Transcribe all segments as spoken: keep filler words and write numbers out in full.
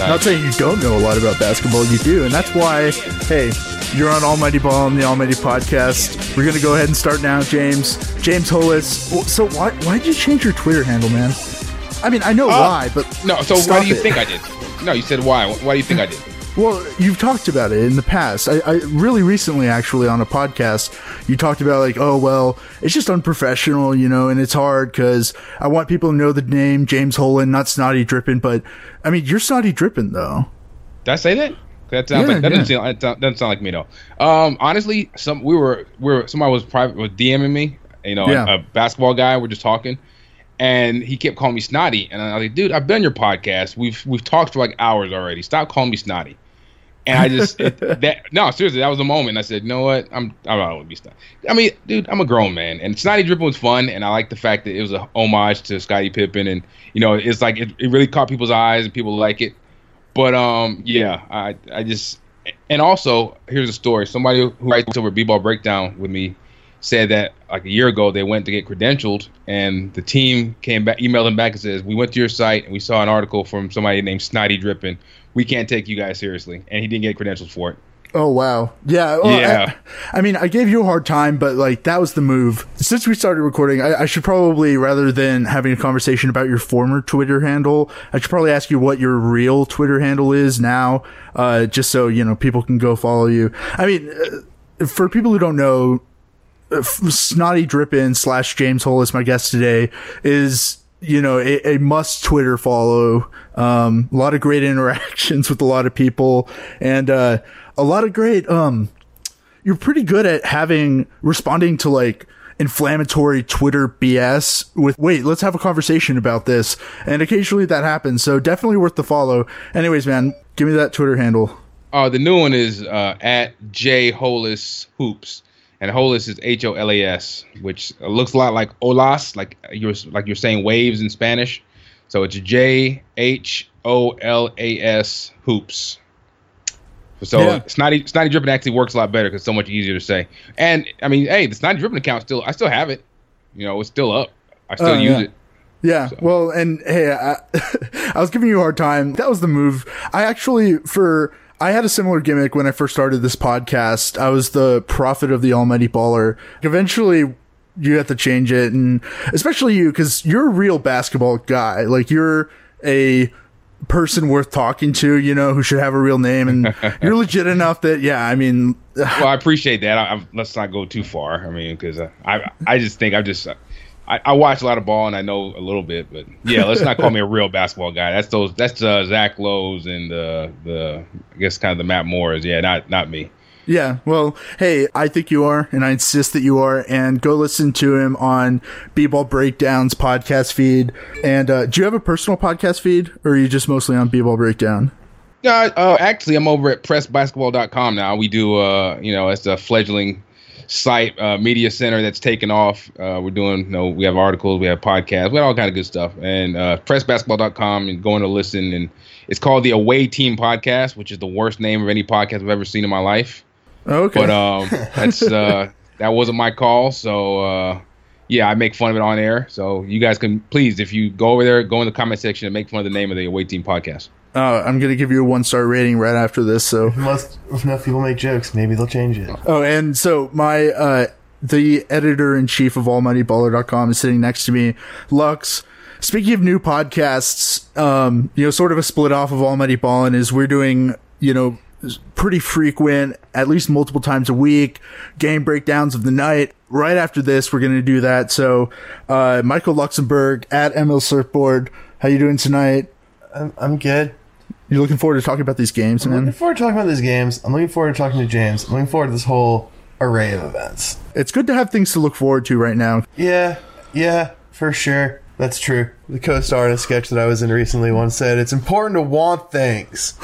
Not saying you don't know a lot about basketball, you do, and that's why, hey, you're on Almighty Ball on the Almighty Podcast. We're going to go ahead and start now, James. James Holis. So why why did you change your Twitter handle, man? I mean, I know uh, why, but no, so why do you it. think I did? No, you said why. Why do you think I did? Well, you've talked about it in the past. I, I really recently, actually, on a podcast, you talked about like, oh, well, it's just unprofessional, you know, and it's hard because I want people to know the name James Holen, not Snotty Drippin'. But I mean, you're Snotty Drippin', though. Did I say that? That sounds yeah, like that yeah. doesn't, sound, that doesn't sound like me though. Um, honestly, some we were we were somebody was private was DMing me, you know, yeah. a, a basketball guy. We're just talking. And he kept calling me Snotty, and I was like, "Dude, I've been on your podcast. We've we've talked for like hours already. Stop calling me Snotty." And I just it, that no seriously, that was a moment. I said, "You know what? I'm I'm not gonna be Snotty." I mean, dude, I'm a grown man, and Snotty Drippin' was fun, and I like the fact that it was a homage to Scottie Pippen, and you know, it's like it, it really caught people's eyes, and people like it. But um, yeah, I I just and also here's a story. Somebody who writes over B-Ball Breakdown with me said that like a year ago they went to get credentialed, and the team came back, emailed them back and says, "We went to your site and we saw an article from somebody named Snotty Drippin'. We can't take you guys seriously," and he didn't get credentials for it. Oh wow, yeah, well, yeah. I, I mean, I gave you a hard time, but like that was the move. Since we started recording, I, I should probably, rather than having a conversation about your former Twitter handle, I should probably ask you what your real Twitter handle is now, uh, just so you know people can go follow you. I mean, uh, for people who don't know, Snotty Drippin' slash James Holis, my guest today, is, you know, a, a must Twitter follow. Um, a lot of great interactions with a lot of people, and uh, a lot of great. Um, you're pretty good at having responding to like inflammatory Twitter B S with, wait, let's have a conversation about this, and occasionally that happens. So definitely worth the follow. Anyways, man, give me that Twitter handle. Oh, uh, the new one is uh, at J Holis Hoops. And Holas is H O L A S, which looks a lot like Olas, like you're like you're saying waves in Spanish. So it's J H O L A S Hoops. So yeah. Snotty Snotty Drippin' actually works a lot better because it's so much easier to say. And I mean, hey, the Snotty Drippin' account still I still have it. You know, it's still up. I still uh, use yeah. it. Yeah, so. Well, and hey, I, I was giving you a hard time. That was the move. I actually for. I had a similar gimmick when I first started this podcast. I was the prophet of the almighty baller. Eventually, you have to change it, and especially you, because you're a real basketball guy. Like, you're a person worth talking to, you know, who should have a real name, and you're legit enough that, yeah, I mean... Well, I appreciate that. I, I, let's not go too far. I mean, because uh, I I just think I've just... I, I watch a lot of ball and I know a little bit, but yeah, let's not call me a real basketball guy. That's those. That's uh, Zach Lowe's and uh, the I guess kind of the Matt Moores. Yeah, not not me. Yeah, well, hey, I think you are, and I insist that you are, and go listen to him on B-Ball Breakdown's podcast feed. And uh, do you have a personal podcast feed, or are you just mostly on B-Ball Breakdown? Yeah, uh, actually, I'm over at press basketball dot com now. We do, uh, you know, it's a fledgling site, uh, media center that's taken off. Uh, we're doing, you know, we have articles, we have podcasts, we have all kind of good stuff. And uh, press basketball dot com and going to listen. And it's called the Away Team Podcast, which is the worst name of any podcast I've ever seen in my life. Okay. But um, that's uh, that wasn't my call. So uh, yeah, I make fun of it on air. So you guys can please, if you go over there, go in the comment section and make fun of the name of the Away Team Podcast. Uh, I'm going to give you a one-star rating right after this. So Most, if enough people make jokes, maybe they'll change it. Oh, and so my uh, the editor-in-chief of almighty baller dot com is sitting next to me. Lux, speaking of new podcasts, um, you know, sort of a split off of Almighty Ballin' is we're doing, you know, pretty frequent, at least multiple times a week, game breakdowns of the night. Right after this, we're going to do that. So uh, Michael Luxembourg at M L Surfboard, how you doing tonight? I'm, I'm good. You're looking forward to talking about these games, I'm man? looking forward to talking about these games. I'm looking forward to talking to James. I'm looking forward to this whole array of events. It's good to have things to look forward to right now. Yeah, yeah, for sure. That's true. The co-star in a sketch that I was in recently once said, it's important to want things.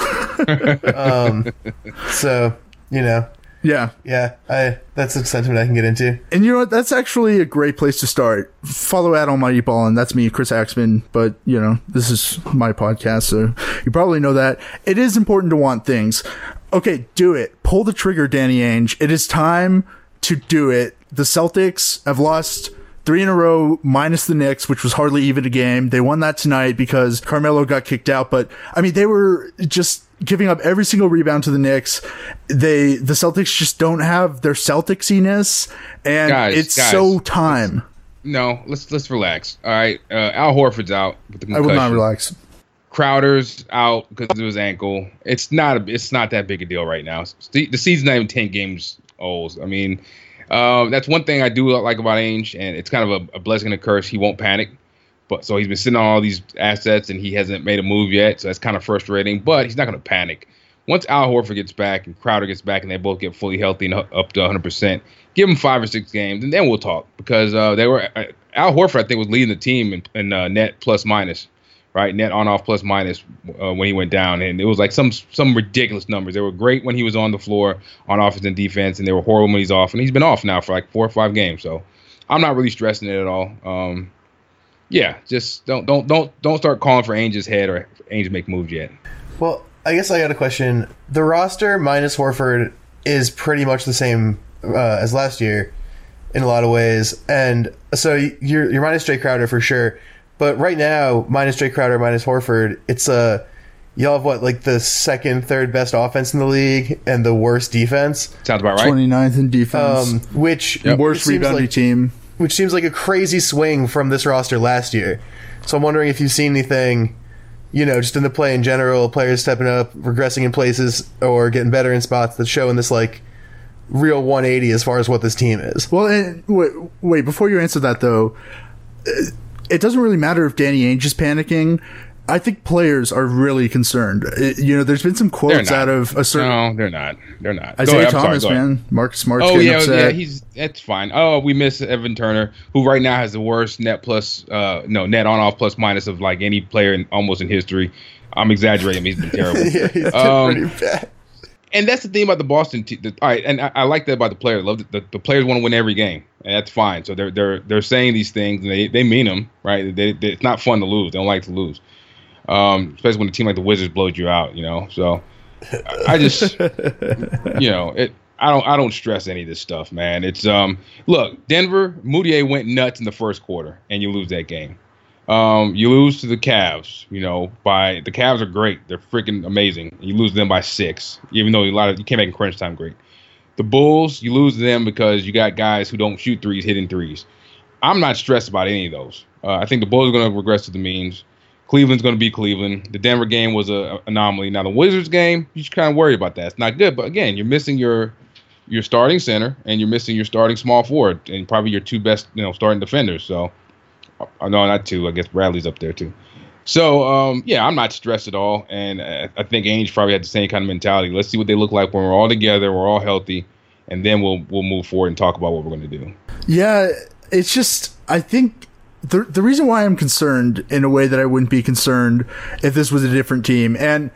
um, so, you know. Yeah. Yeah, I that's a sentiment I can get into. And you know what? That's actually a great place to start. Follow at Almighty Ballin'. That's me, Chris Axman. But, you know, this is my podcast, so you probably know that. It is important to want things. Okay, do it. Pull the trigger, Danny Ainge. It is time to do it. The Celtics have lost three in a row minus the Knicks, which was hardly even a game. They won that tonight because Carmelo got kicked out. But I mean, they were just giving up every single rebound to the Knicks. They, the Celtics just don't have their Celticsiness, and guys, it's guys, so time. No, let's let's relax. All right, uh, Al Horford's out with the concussion. I will not relax. Crowder's out because of his ankle. It's not a, it's not that big a deal right now. The, the season's not even ten games old. I mean, um, that's one thing I do like about Ainge, and it's kind of a, a blessing and a curse. He won't panic, but so he's been sitting on all these assets and he hasn't made a move yet. So that's kind of frustrating. But he's not going to panic. Once Al Horford gets back and Crowder gets back and they both get fully healthy and up to one hundred percent, give them five or six games and then we'll talk, because uh, they were uh, Al Horford I think was leading the team in, in uh, net plus minus. Right, net on off plus minus uh, when he went down, and it was like some some ridiculous numbers. They were great when he was on the floor on offense and defense, and they were horrible when he's off. And he's been off now for like four or five games, so I'm not really stressing it at all. Um, yeah, just don't don't don't don't start calling for Ainge's head or Ainge make moves yet. Well, I guess I got a question. The roster minus Horford is pretty much the same uh, as last year in a lot of ways, and so you're you're minus Jay Crowder for sure. But right now, minus Jay Crowder, minus Horford, it's a uh, y'all have what, like the second, third best offense in the league and the worst defense. Sounds about right. twenty-ninth in defense, um, which yep. worst rebounding like, team. Which seems like a crazy swing from this roster last year. So I'm wondering if you've seen anything, you know, just in the play in general, players stepping up, regressing in places, or getting better in spots that's showing this like real one eighty as far as what this team is. Well, and wait, wait before you answer that though. Uh, It doesn't really matter if Danny Ainge is panicking. I think players are really concerned. It, you know, there's been some quotes out of a certain. No, they're not. They're not. Isaiah Thomas, sorry, man, Marcus Smart's oh getting yeah, upset. yeah, he's that's fine. Oh, we miss Evan Turner, who right now has the worst net plus, uh, no net on off plus minus of like any player in almost in history. I'm exaggerating. He's been terrible. yeah, he's been um, pretty bad. And that's the thing about the Boston team. All right, and I, I like that about the players. I love that the, the players want to win every game, and that's fine. So they're they're they're saying these things, and they, they mean them, right? They, they, it's not fun to lose. They don't like to lose, um, especially when a team like the Wizards blows you out. You know, so I just you know it. I don't I don't stress any of this stuff, man. It's um look, Denver, Moutier went nuts in the first quarter, and you lose that game. Um, you lose to the Cavs, you know, by the Cavs are great. They're freaking amazing. You lose to them by six, even though a lot of you can't make crunch time great. The Bulls, you lose to them because you got guys who don't shoot threes hitting threes. I'm not stressed about any of those. Uh, I think the Bulls are going to regress to the means. Cleveland's going to be Cleveland. The Denver game was an anomaly. Now the Wizards game, you should kind of worry about that. It's not good, but again, you're missing your your starting center and you're missing your starting small forward and probably your two best, you know, starting defenders. So. Oh, no, not two. I guess Bradley's up there too. So, um, yeah, I'm not stressed at all. And uh, I think Ainge probably had the same kind of mentality. Let's see what they look like when we're all together, we're all healthy, and then we'll we'll move forward and talk about what we're going to do. Yeah, it's just I think the the reason why I'm concerned in a way that I wouldn't be concerned if this was a different team, and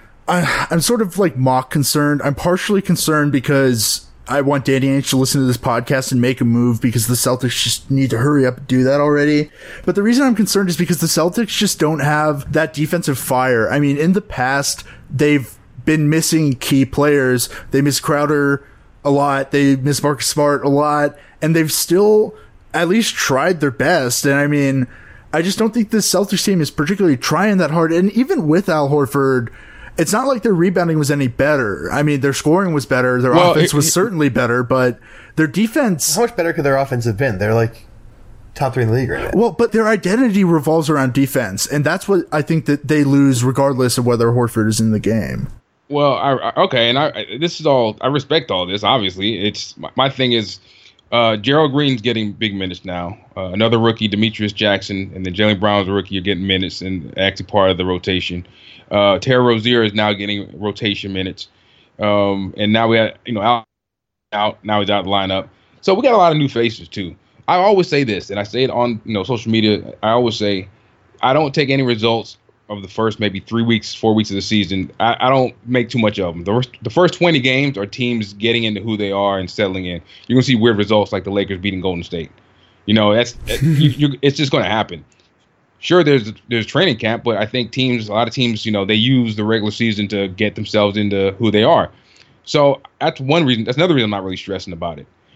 I, I'm sort of like mock concerned. I'm partially concerned because I want Danny Ainge to listen to this podcast and make a move because the Celtics just need to hurry up and do that already. But the reason I'm concerned is because the Celtics just don't have that defensive fire. I mean, in the past, they've been missing key players. They miss Crowder a lot. They miss Marcus Smart a lot. And they've still at least tried their best. And I mean, I just don't think this Celtics team is particularly trying that hard. And even with Al Horford, it's not like their rebounding was any better. I mean, their scoring was better. Their well, offense was it, certainly better, but their defense... How much better could their offense have been? They're like top three in the league right now. Well, but their identity revolves around defense, and that's what I think that they lose regardless of whether Horford is in the game. Well, I, I, okay, and I, this is all... I respect all this, obviously. It's my, my thing is uh, Gerald Green's getting big minutes now. Uh, another rookie, Demetrius Jackson, and then Jaylen Brown's a rookie are getting minutes and actually part of the rotation. Uh, Terry Rozier is now getting rotation minutes, um, and now we have you know out, out now he's out of the lineup. So we got a lot of new faces too. I always say this, and I say it on you know social media. I always say I don't take any results of the first maybe three weeks, four weeks of the season. I, I don't make too much of them. The, the first twenty games are teams getting into who they are and settling in. You're gonna see weird results like the Lakers beating Golden State. You know that's you, you, it's just gonna happen. Sure, there's there's training camp, but I think teams, a lot of teams, you know, they use the regular season to get themselves into who they are. So that's one reason. That's another reason I'm not really stressing about it.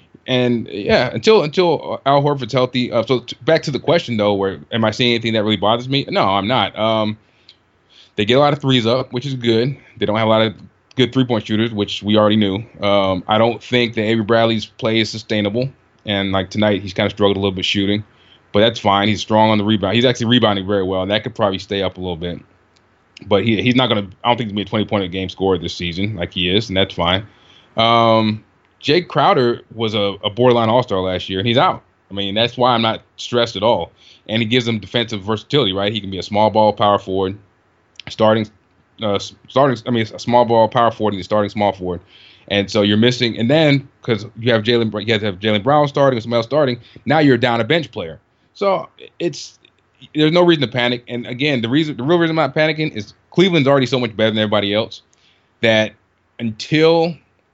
And yeah, until until Al Horford's healthy. Uh, so t- back to the question though, where am I seeing anything that really bothers me? No, I'm not. Um, they get a lot of threes up, which is good. They don't have a lot of good three point shooters, which we already knew. Um, I don't think that Avery Bradley's play is sustainable. And like tonight, he's kind of struggled a little bit shooting, but that's fine. He's strong on the rebound. He's actually rebounding very well, and that could probably stay up a little bit. But he he's not gonna. I don't think he's gonna be a twenty point a game scorer this season, like he is, and that's fine. Um, Jake Crowder was a, a borderline all-star last year, and he's out. I mean, that's why I'm not stressed at all. And he gives them defensive versatility, right? He can be a small ball power forward, starting, uh, starting. I mean, a small ball power forward, and he's starting small forward. And so you're missing, and then because you have Jaylen, you have to have Jaylen Brown starting, or somebody else starting. Now you're down a bench player. So it's there's no reason to panic. And again, the reason, the real reason I'm not panicking is Cleveland's already so much better than everybody else that until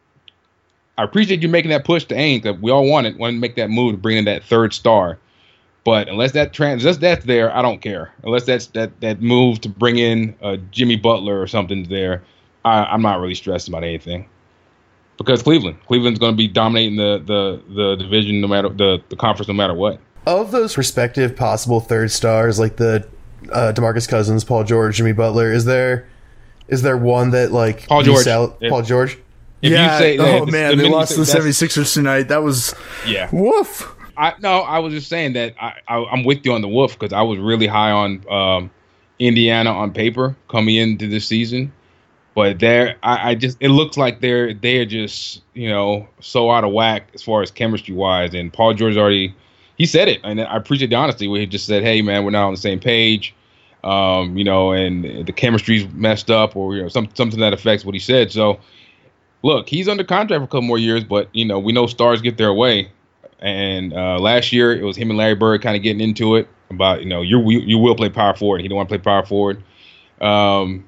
I appreciate you making that push to Ainge that we all wanted, wanted to make that move to bring in that third star. But unless that trans, unless that's there, I don't care. Unless that's that that move to bring in uh, Jimmy Butler or something's there, I, I'm not really stressed about anything. Because Cleveland, Cleveland's going to be dominating the, the, the division, no matter the, the conference, no matter what. Of those prospective possible third stars, like the uh, DeMarcus Cousins, Paul George, Jimmy Butler, is there is there one that like Paul George? Sell, If, Paul George. If yeah. You say, oh the, man, the they lost to the that's, seventy-sixers tonight. That was yeah. Woof. I no, I was just saying that I, I I'm with you on the Wolf because I was really high on um, Indiana on paper coming into this season. But they're, I, I just, it looks like they're, they're just, you know, so out of whack as far as chemistry wise. And Paul George already, he said it. And I appreciate the honesty where he just said, hey, man, we're not on the same page, um, you know, and the chemistry's messed up or, you know, some, something that affects what he said. So, look, he's under contract for a couple more years, but, you know, we know stars get their way. And uh, last year it was him and Larry Bird kind of getting into it about, you know, you you will play power forward. He don't want to play power forward. Um,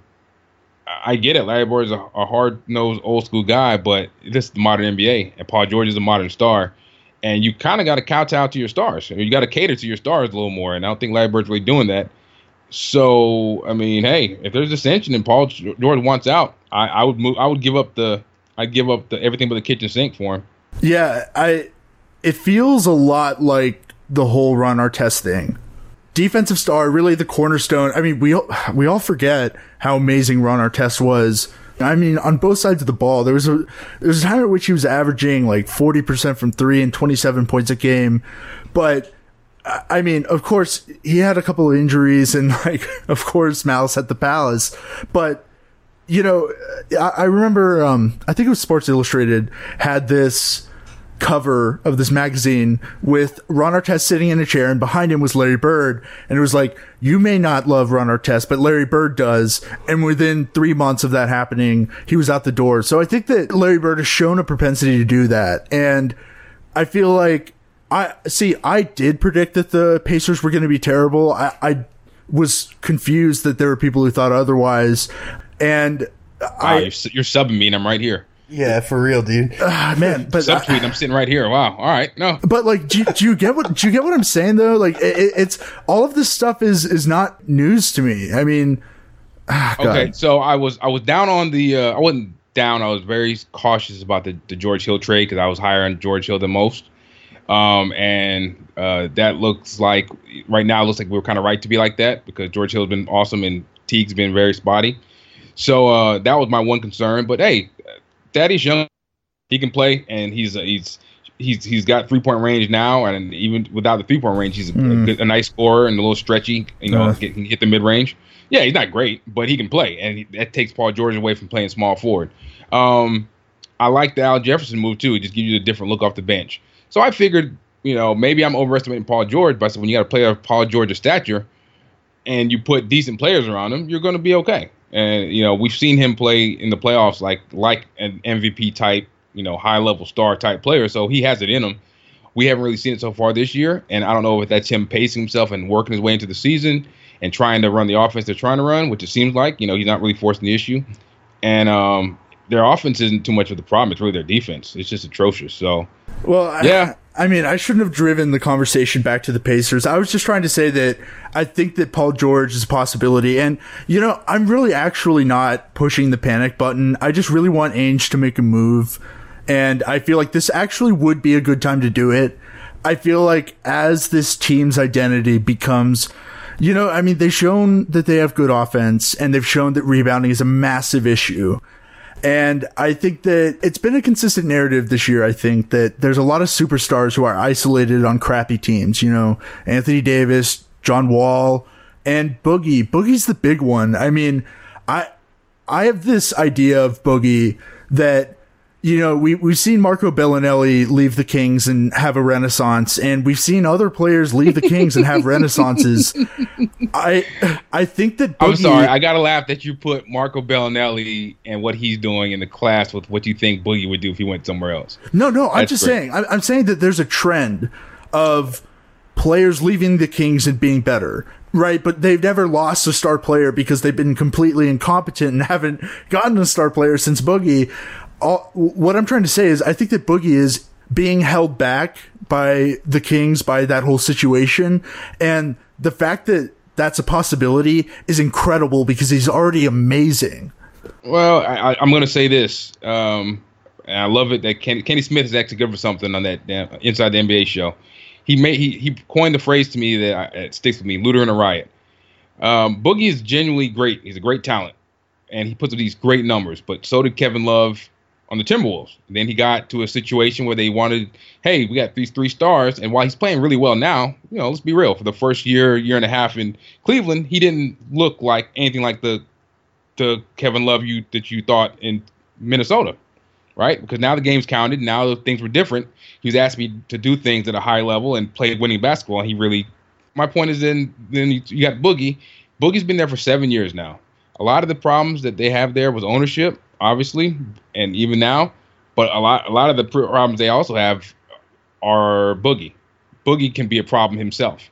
I get it. Larry Bird is a, a hard-nosed, old-school guy, but this is the modern N B A, and Paul George is a modern star. And you kind of got to kowtow to your stars. You got to cater to your stars a little more, and I don't think Larry Bird's really doing that. So, I mean, hey, if there's dissension and Paul George wants out, I, I would move. I would give up the. I'd give up the everything but the kitchen sink for him. Yeah, I. It feels a lot like the whole Ron Artest thing. Defensive star, really the cornerstone. I mean, we we all forget how amazing Ron Artest was. I mean, on both sides of the ball, there was a there was a time at which he was averaging like forty percent from three and twenty-seven points a game. But I mean, of course, he had a couple of injuries, and like, of course, Malice at the Palace. But you know, I, I remember, um, I think it was Sports Illustrated had this cover of this magazine with Ron Artest sitting in a chair, and behind him was Larry Bird, and it was like, you may not love Ron Artest, but Larry Bird does. And within three months of that happening, he was out the door. So I think that Larry Bird has shown a propensity to do that, and I feel like I see I did predict that the Pacers were going to be terrible. I, I was confused that there were people who thought otherwise, and wow, I, you're, you're subbing me and I'm right here. Yeah, for real, dude. Uh, man, but subtweet. I'm sitting right here. Wow. All right. No. But like, do you, do you get what do you get what I'm saying though? Like, it, it's all of this stuff is is not news to me. I mean, ah, okay. So I was I was down on the. Uh, I wasn't down. I was very cautious about the, the George Hill trade because I was higher on George Hill than most. Um, and uh, that looks like right now it looks like we we're kind of right to be like that because George Hill's been awesome and Teague's been very spotty. So uh, that was my one concern. But hey. Daddy's young, he can play, and he's uh, he's he's he's got three point range now, and even without the three point range, he's a, mm. a, good, a nice scorer and a little stretchy. You know, uh. can hit, hit the mid range. Yeah, he's not great, but he can play, and he, that takes Paul George away from playing small forward. Um, I like the Al Jefferson move too; it just gives you a different look off the bench. So I figured, you know, maybe I'm overestimating Paul George, but when you got a player of Paul George's stature, and you put decent players around him, you're going to be okay. And, you know, we've seen him play in the playoffs like like an M V P type, you know, high level star type player. So he has it in him. We haven't really seen it so far this year. And I don't know if that's him pacing himself and working his way into the season and trying to run the offense they're trying to run, which it seems like, you know, he's not really forcing the issue. And um, their offense isn't too much of the problem. It's really their defense. It's just atrocious. So, well, yeah. I, I mean, I shouldn't have driven the conversation back to the Pacers. I was just trying to say that I think that Paul George is a possibility. And, you know, I'm really actually not pushing the panic button. I just really want Ainge to make a move. And I feel like this actually would be a good time to do it. I feel like as this team's identity becomes, you know, I mean, they've shown that they have good offense, and they've shown that rebounding is a massive issue. And I think that it's been a consistent narrative this year. I think that there's a lot of superstars who are isolated on crappy teams, you know, Anthony Davis, John Wall, and Boogie. Boogie's the big one. I mean, I, I have this idea of Boogie that, you know, we, we've seen Marco Bellinelli leave the Kings and have a renaissance, and we've seen other players leave the Kings and have renaissances. I I think that Boogie, I'm sorry, I gotta laugh that you put Marco Bellinelli and what he's doing in the class with what you think Boogie would do if he went somewhere else. No, no, I'm That's just great. saying. I'm, I'm saying that there's a trend of players leaving the Kings and being better. Right, but they've never lost a star player because they've been completely incompetent and haven't gotten a star player since Boogie. All, what I'm trying to say is I think that Boogie is being held back by the Kings, by that whole situation. And the fact that that's a possibility is incredible because he's already amazing. Well, I, I'm going to say this. Um, and I love it that Kenny, Kenny Smith is actually good for something on that damn Inside the N B A show. He made he, he coined the phrase to me that I, it sticks with me, looter in a riot. Um, Boogie is genuinely great. He's a great talent. And he puts up these great numbers. But so did Kevin Love on the Timberwolves. And then he got to a situation where they wanted, hey, we got these three stars. And while he's playing really well now, you know, let's be real. For the first year, year and a half in Cleveland, he didn't look like anything like the the Kevin Love you that you thought in Minnesota, right? Because now the game's counted. Now things were different. He was asking me to do things at a high level and play winning basketball. And he really, my point is then, then you, you got Boogie. Boogie's been there for seven years now. A lot of the problems that they have there was ownership, obviously, and even now, but a lot a lot of the problems they also have are Boogie. Boogie can be a problem himself.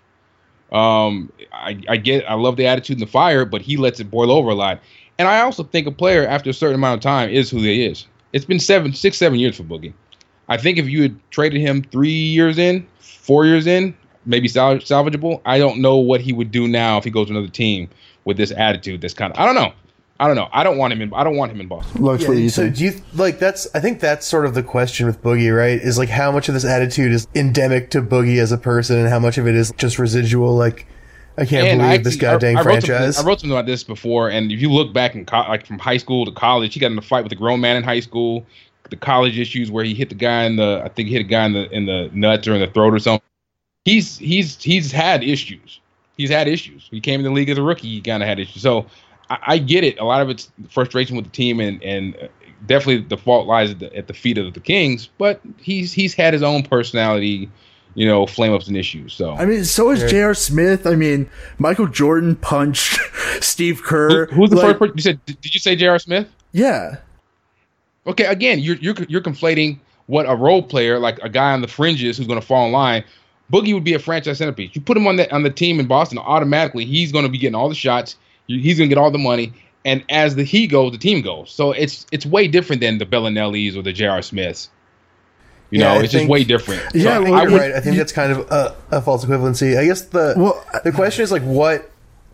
Um, I, I get, I love the attitude and the fire, but he lets it boil over a lot. And I also think a player after a certain amount of time is who he is. It's been seven, six, seven years for Boogie. I think if you had traded him three years in, four years in, maybe sal- salvageable. I don't know what he would do now if he goes to another team with this attitude. That's kind of, I don't know. I don't know. I don't want him in. I don't want him in Boston. Looks yeah, what you so think. do you like that's? I think that's sort of the question with Boogie, right? Is like how much of this attitude is endemic to Boogie as a person, and how much of it is just residual. Like, I can't And believe I this actually- goddamn I, I wrote franchise. something- I wrote something about this before, and if you look back in co- like from high school to college, he got in a fight with a grown man in high school. The college issues where he hit the guy in the, I think he hit a guy in the in the nuts or in the throat or something. He's he's he's had issues. He's had issues. He came in the league as a rookie. He kind of had issues. So I, I get it. A lot of it's frustration with the team, and and definitely the fault lies at the, at the feet of the Kings. But he's he's had his own personality, you know, flame ups and issues. So I mean, so is J R. Smith. I mean, Michael Jordan punched Steve Kerr. Who, who's the Like, first person you said? Did you say J R. Smith? Yeah. Okay, again, you're you're you're conflating what a role player, like a guy on the fringes who's going to fall in line. Boogie would be a franchise centerpiece. You put him on the on the team in Boston, automatically he's going to be getting all the shots. He's going to get all the money, and as the he goes, the team goes. So it's it's way different than the Bellinellis or the J R. Smiths. You Yeah, know, I it's think- just way different. So Yeah, I think well, you're would- right. I think that's kind of a, a false equivalency. I guess the Well, the question is like what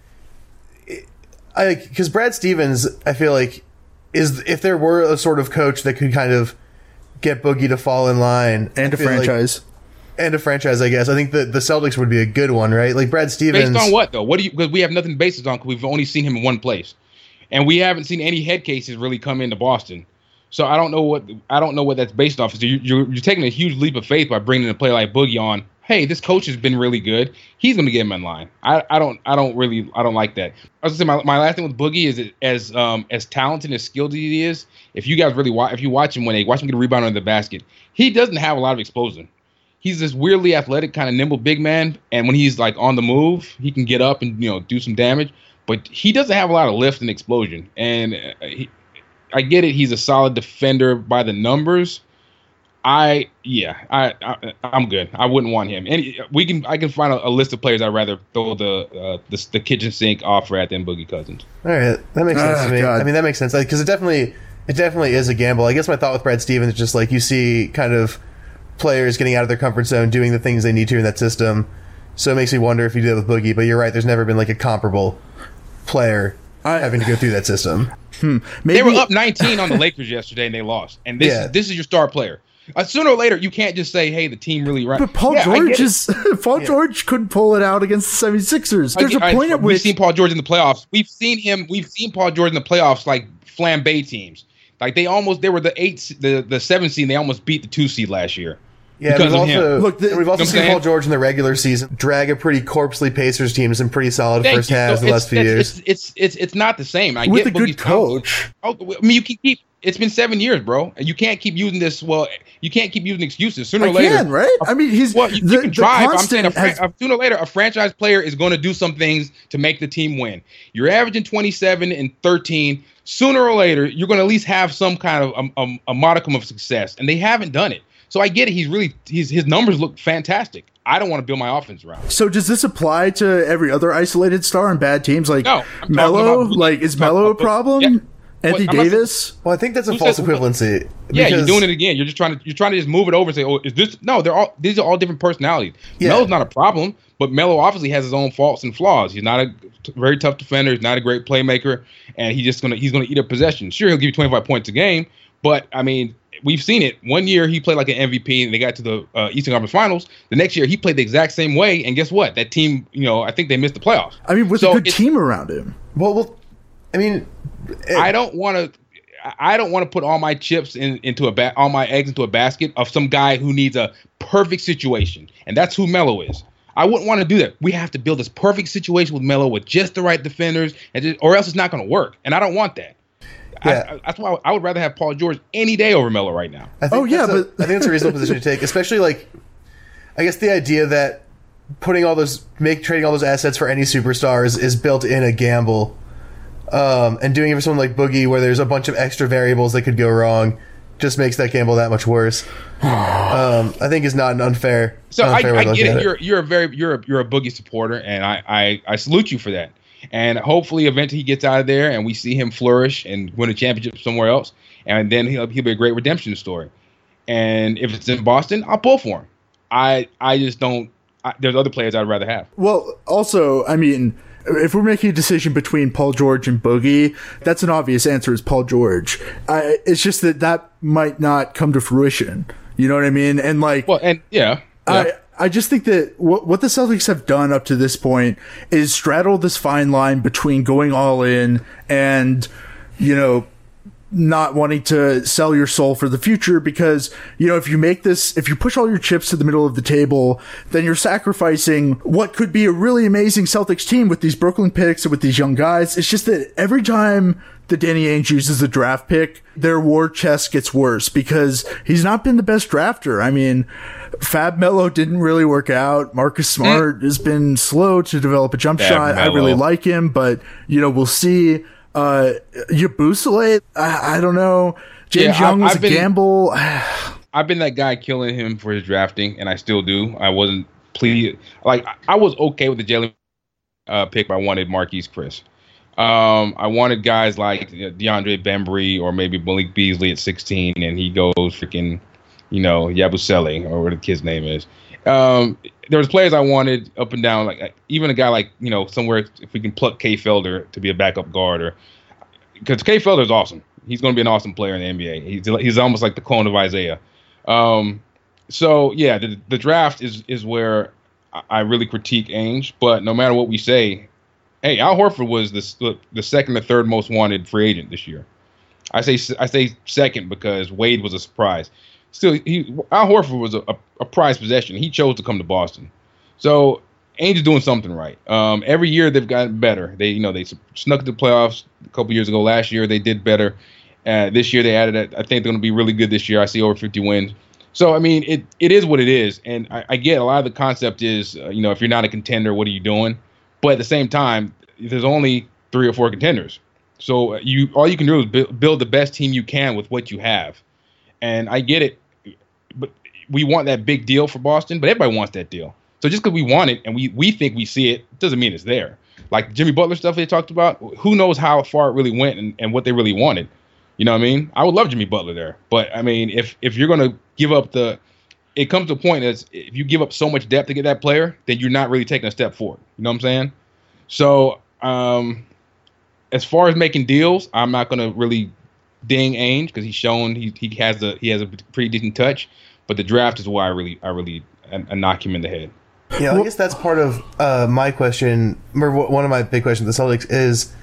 I because Brad Stevens, I feel like is if there were a sort of coach that could kind of get Boogie to fall in line And I a feel like- franchise. and a franchise, I guess. I think the the Celtics would be a good one, right? Like Brad Stevens. based on what though? What do you? Because we have nothing basis on. Because we've only seen him in one place, and we haven't seen any head cases really come into Boston. So I don't know what I don't know what that's based off. So you, you're you're taking a huge leap of faith by bringing a player like Boogie on. Hey, this coach has been really good. He's going to get him in line. I, I don't I don't really I don't like that. I was going to say my, my last thing with Boogie is that as um as talented and as skilled as he is, if you guys really watch if you watch him when they watch him get a rebound under the basket, he doesn't have a lot of explosion. He's this weirdly athletic, kind of nimble big man, and when he's like on the move, he can get up and you know do some damage. But he doesn't have a lot of lift and explosion. And uh, he, I get it; he's a solid defender by the numbers. I yeah, I, I I'm good. I wouldn't want him. And we can I can find a, a list of players I'd rather throw the uh, the, the kitchen sink offer at than Boogie Cousins. All right, that makes sense Ah, to me. God. I mean, that makes sense because it definitely it definitely is a gamble. I guess my thought with Brad Stevens is just like you see kind of players getting out of their comfort zone, doing the things they need to in that system. So it makes me wonder if you do that with Boogie. But you're right. There's never been like a comparable player I, having to go through that system. Hmm. Maybe, they were up nineteen on the Lakers yesterday and they lost. And this yeah. is this is your star player. Uh, sooner or later, you can't just say, hey, the team really ran. But Paul yeah, George is Paul yeah. George couldn't pull it out against the 76ers. There's I, a point I, at we've which we've seen Paul George in the playoffs. We've seen him. We've seen Paul George in the playoffs like flambe teams. Like they almost they were the eight, the the seven seed. And they almost beat the two seed last year. Yeah, we've also, look, the, we've also seen Paul George in the regular season drag a pretty corpsely Pacers team some pretty solid Thank first you. halves so the last few years. It's, it's it's it's not the same. I With get a good coach. Oh, I mean, you can keep. It's been seven years, bro. You can't keep using this. Well, you can't keep using excuses. Sooner or I later, can, right? I mean, he's well. You, the, you can try, but I'm saying a has, fran- sooner or later, a franchise player is going to do some things to make the team win. You're averaging twenty-seven and thirteen. Sooner or later, you're going to at least have some kind of a, a, a modicum of success, and they haven't done it. So I get it. He's really his his numbers look fantastic. I don't want to build my offense around. So does this apply to every other isolated star on bad teams? Like no, Melo? Like is Melo a problem? Yeah. Anthony what, Davis? Well, I think that's a false says, equivalency. Yeah, you're doing it again. You're just trying to you're trying to just move it over and say, oh, is this? No, they're all these are all different personalities. Yeah. Melo's not a problem, but Melo obviously has his own faults and flaws. He's not a t- very tough defender. He's not a great playmaker, and he's just gonna he's gonna eat up possession. Sure, he'll give you twenty-five points a game, but I mean, we've seen it. One year he played like an M V P, and they got to the uh, Eastern Conference Finals. The next year he played the exact same way, and guess what? That team, you know, I think they missed the playoffs. I mean, with so a good team around him. Well, well, I mean, it, I don't want to. I don't want to put all my chips in, into a ba- all my eggs into a basket of some guy who needs a perfect situation, and that's who Melo is. I wouldn't want to do that. We have to build this perfect situation with Melo with just the right defenders, and just, or else it's not going to work. And I don't want that. Yeah. I, I, that's why I would rather have Paul George any day over Melo right now. I think oh yeah, a, but I think that's a reasonable position to take, especially like I guess the idea that putting all those make trading all those assets for any superstars is built in a gamble. Um, and doing it for someone like Boogie, where there's a bunch of extra variables that could go wrong, just makes that gamble that much worse. um, I think is not an unfair. So unfair I, I get it. it. You're you're a very you're a, you're a Boogie supporter, and I, I I salute you for that. And hopefully, eventually, he gets out of there, and we see him flourish and win a championship somewhere else, and then he'll he'll be a great redemption story. And if it's in Boston, I'll pull for him. I I just don't. I, there's other players I'd rather have. Well, also, I mean, if we're making a decision between Paul George and Boogie, that's an obvious answer is Paul George. I, it's just that that might not come to fruition. You know what I mean? And like, well, and yeah, yeah. I, I just think that what, what the Celtics have done up to this point is straddle this fine line between going all in and, you know, not wanting to sell your soul for the future, because, you know, if you make this, if you push all your chips to the middle of the table, then you're sacrificing what could be a really amazing Celtics team with these Brooklyn picks and with these young guys. It's just that every time that Danny Ainge uses a draft pick, their war chest gets worse because he's not been the best drafter. I mean, Fab Melo didn't really work out. Marcus Smart mm. has been slow to develop a jump Fab shot. Melo. I really like him, but, you know, we'll see. Uh, Yabusele, I, I don't know. James yeah, Young was I've a been, gamble. I've been that guy killing him for his drafting, and I still do. I wasn't pleased. Like, I was okay with the Jalen uh, pick, but I wanted Marquise Chris. Um, I wanted guys like DeAndre Bembry or maybe Malik Beasley at sixteen, and he goes freaking, you know, Yabusele, or what the kid's name is. Um, there was players I wanted up and down, like even a guy like, you know, somewhere if we can pluck Kay Felder to be a backup guard, or because Kay Felder is awesome. He's going to be an awesome player in the N B A. He's he's almost like the clone of Isaiah. Um, so yeah, the the draft is is where I really critique Ainge. But no matter what we say, hey, Al Horford was the the second or third most wanted free agent this year. I say I say second because Wade was a surprise. Still, he, Al Horford was a, a, a prized possession. He chose to come to Boston. So Ainge is doing something right. Um, every year they've gotten better. They, you know, they snuck into the playoffs a couple years ago. Last year they did better. Uh, this year they added. A, I think they're going to be really good this year. I see over fifty wins. So I mean, it it is what it is. And I, I get a lot of the concept is, uh, you know, if you're not a contender, what are you doing? But at the same time, there's only three or four contenders. So you all you can do is build, build the best team you can with what you have. And I get it. But we want that big deal for Boston, but everybody wants that deal. So just because we want it and we, we think we see it doesn't mean it's there. Like Jimmy Butler stuff they talked about, who knows how far it really went and, and what they really wanted. You know what I mean? I would love Jimmy Butler there. But, I mean, if if you're going to give up the – it comes to a point as if you give up so much depth to get that player, then you're not really taking a step forward. You know what I'm saying? So, um, as far as making deals, I'm not going to really ding Ainge because he's shown he he has the he has a pretty decent touch. But the draft is why I really I really I, I knock him in the head. Yeah, I guess that's part of uh, my question. Or one of my big questions with the Celtics is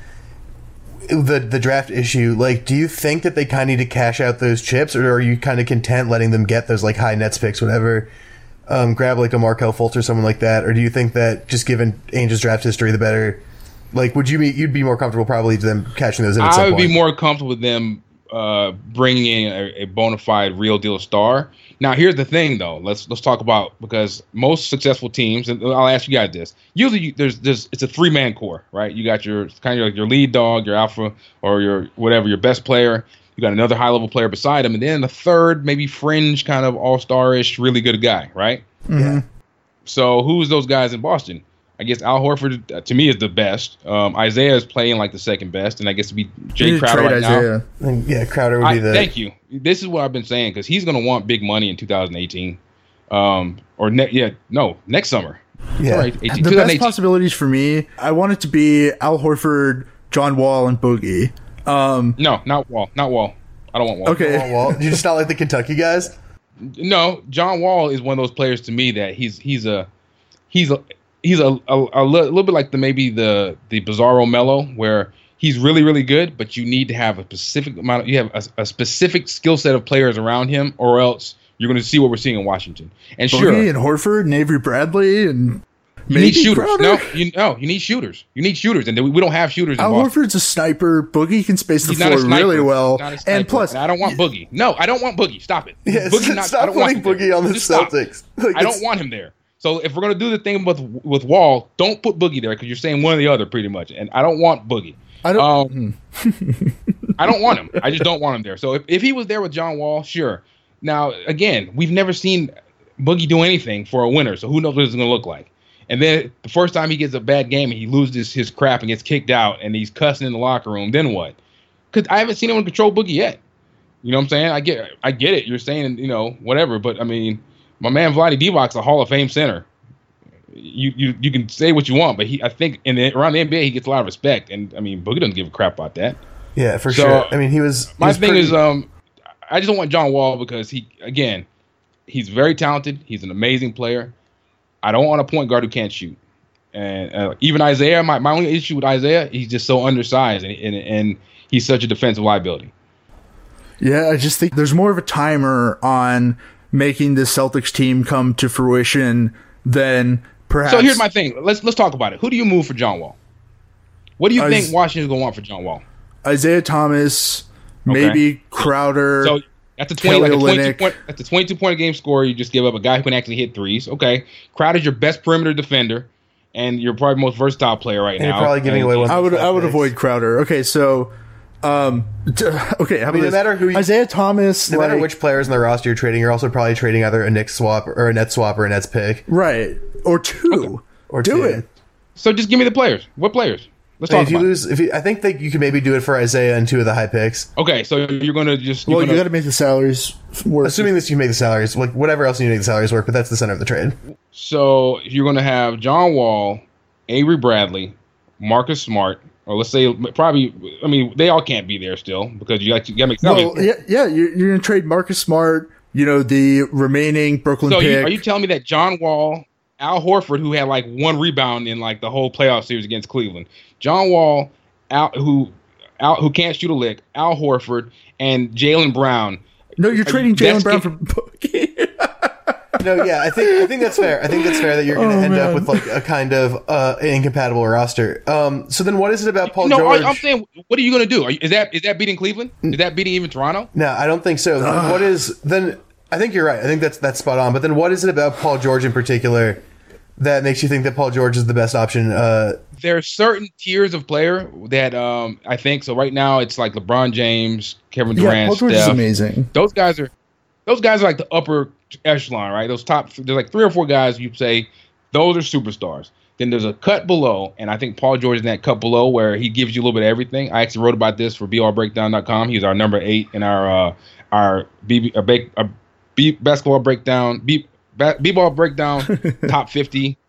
the the draft issue. Like, do you think that they kind of need to cash out those chips, or are you kind of content letting them get those like high Nets picks, whatever? Um, grab like a Markelle Fultz or someone like that, or do you think that just given Ainge's draft history, the better? Like, would you be you'd be more comfortable probably to them catching those in? At I some would point? be more comfortable with them uh, bringing in a, a bona fide real deal star. Now, here's the thing, though. Let's let's talk about because most successful teams, and I'll ask you guys this. Usually, you, there's there's it's a three man core, right? You got your kind of like your lead dog, your alpha, or your whatever, your best player. You got another high level player beside him, and then the third, maybe fringe, kind of all star ish, really good guy, right? Yeah. So who's those guys in Boston? I guess Al Horford, uh, to me, is the best. Um, Isaiah is playing like the second best, and I guess to be Jay Crowder right Isaiah. now. Yeah, Crowder would I, be the. Thank you. This is what I've been saying because he's going to want big money in two thousand eighteen, um, or ne- yeah, no, next summer. Yeah, right, eighteen, the best possibilities for me, I want it to be Al Horford, John Wall, and Boogie. Um, no, not Wall, not Wall. I don't want Wall. Okay, Wall, Wall. You just not like the Kentucky guys. No, John Wall is one of those players to me that he's he's a he's a he's a, a, a little bit like the maybe the the Bizarro Melo where he's really really good, but you need to have a specific amount of, you have a, a specific skill set of players around him, or else you're going to see what we're seeing in Washington. And Boogie sure, and Horford, and Avery Bradley, and you maybe need shooters. Crowder. No, you no, you need shooters. You need shooters, and we don't have shooters. In Al Boston. Horford's a sniper. Boogie can space the He's not a floor sniper. really well, Not a sniper. and plus, And I don't want Boogie. No, I don't want Boogie. Stop it. Yes, Boogie not, stop I don't want putting him there. Boogie on the Just stop. Celtics. Like, I don't want him there. So if we're gonna do the thing with with Wall, don't put Boogie there because you're saying one or the other pretty much, and I don't want Boogie. I don't. Um, I don't want him. I just don't want him there. So if, if he was there with John Wall, sure. Now again, we've never seen Boogie do anything for a winner, so who knows what it's gonna look like. And then the first time he gets a bad game and he loses his crap and gets kicked out and he's cussing in the locker room, then what? Because I haven't seen anyone control Boogie yet. You know what I'm saying? I get, I get it. You're saying, you know, whatever, but I mean, my man Vlade Divac's a Hall of Fame center. You you you can say what you want, but he I think in the, around the N B A he gets a lot of respect, and I mean Boogie doesn't give a crap about that. Yeah, for So, sure. I mean, he was. he My was thing pretty- is, um, I just don't want John Wall because he again, he's very talented. He's an amazing player. I don't want a point guard who can't shoot. And uh, even Isaiah, my, my only issue with Isaiah, he's just so undersized, and, and and he's such a defensive liability. Yeah, I just think there's more of a timer on making the Celtics team come to fruition than perhaps. So here's my thing. Let's let's talk about it. Who do you move for John Wall? What do you Is- think Washington's going to want for John Wall? Isaiah Thomas, Okay. maybe Crowder. So that's a twenty, like a Kelly twenty-two Olynyk. point, that's a twenty-two point a game score. You just give up a guy who can actually hit threes. Okay, Crowder's your best perimeter defender, and you're probably most versatile player right And you're now. probably giving And- away one. I would of the I would picks. avoid Crowder. Okay, so um, d- okay. How about mean, no this? matter who you- Isaiah Thomas, No like, matter which players in the roster you're trading, you're also probably trading either a Knicks swap or a Nets swap or a Nets pick. right, or two, Or do two. it. So just give me the players. What players? Let's I mean, talk if you about. lose, if you, I think that you could maybe do it for Isaiah and two of the high picks. It. Okay, so you're going to just. You're Well, gonna, you got to make the salaries work. Assuming that you make the salaries, like whatever else you make the salaries work, but that's the center of the trade. So you're going to have John Wall, Avery Bradley, Marcus Smart, or let's say probably. I mean, they all can't be there still because you got to make salaries. Well, yeah, yeah, you're, you're going to trade Marcus Smart. You know, the remaining Brooklyn So pick. you, are you telling me that John Wall, Al Horford, who had like one rebound in like the whole playoff series against Cleveland, John Wall, Al, who Al, who can't shoot a lick, Al Horford, and Jaylen Brown. no, you're Are trading you- Jaylen that's Brown it- for Boogie. No, yeah, I think I think that's fair. I think that's fair that you're going to Oh, end man. up with like a kind of uh, an incompatible roster. Um, so then, what is it about Paul no, George? I, I'm saying, what are you going to do? Are you, is that is that beating Cleveland? Is that beating even Toronto? No, I don't think so. Then what is then? I think you're right. I think that's that's spot on. But then, what is it about Paul George in particular that makes you think that Paul George is the best option? Uh, There are certain tiers of player that um, I think. So right now, it's like LeBron James, Kevin Yeah, Durant, Paul George is Steph. amazing. Those guys are those guys are like the upper echelon, right? Those top, there's like three or four guys you say those are superstars. Then there's a cut below, and I think Paul George is in that cut below where he gives you a little bit of everything. I actually wrote about this for B R breakdown dot com. He's our number eight in our uh, our B uh, ba- uh, B basketball breakdown B ba- B-ball breakdown top fifty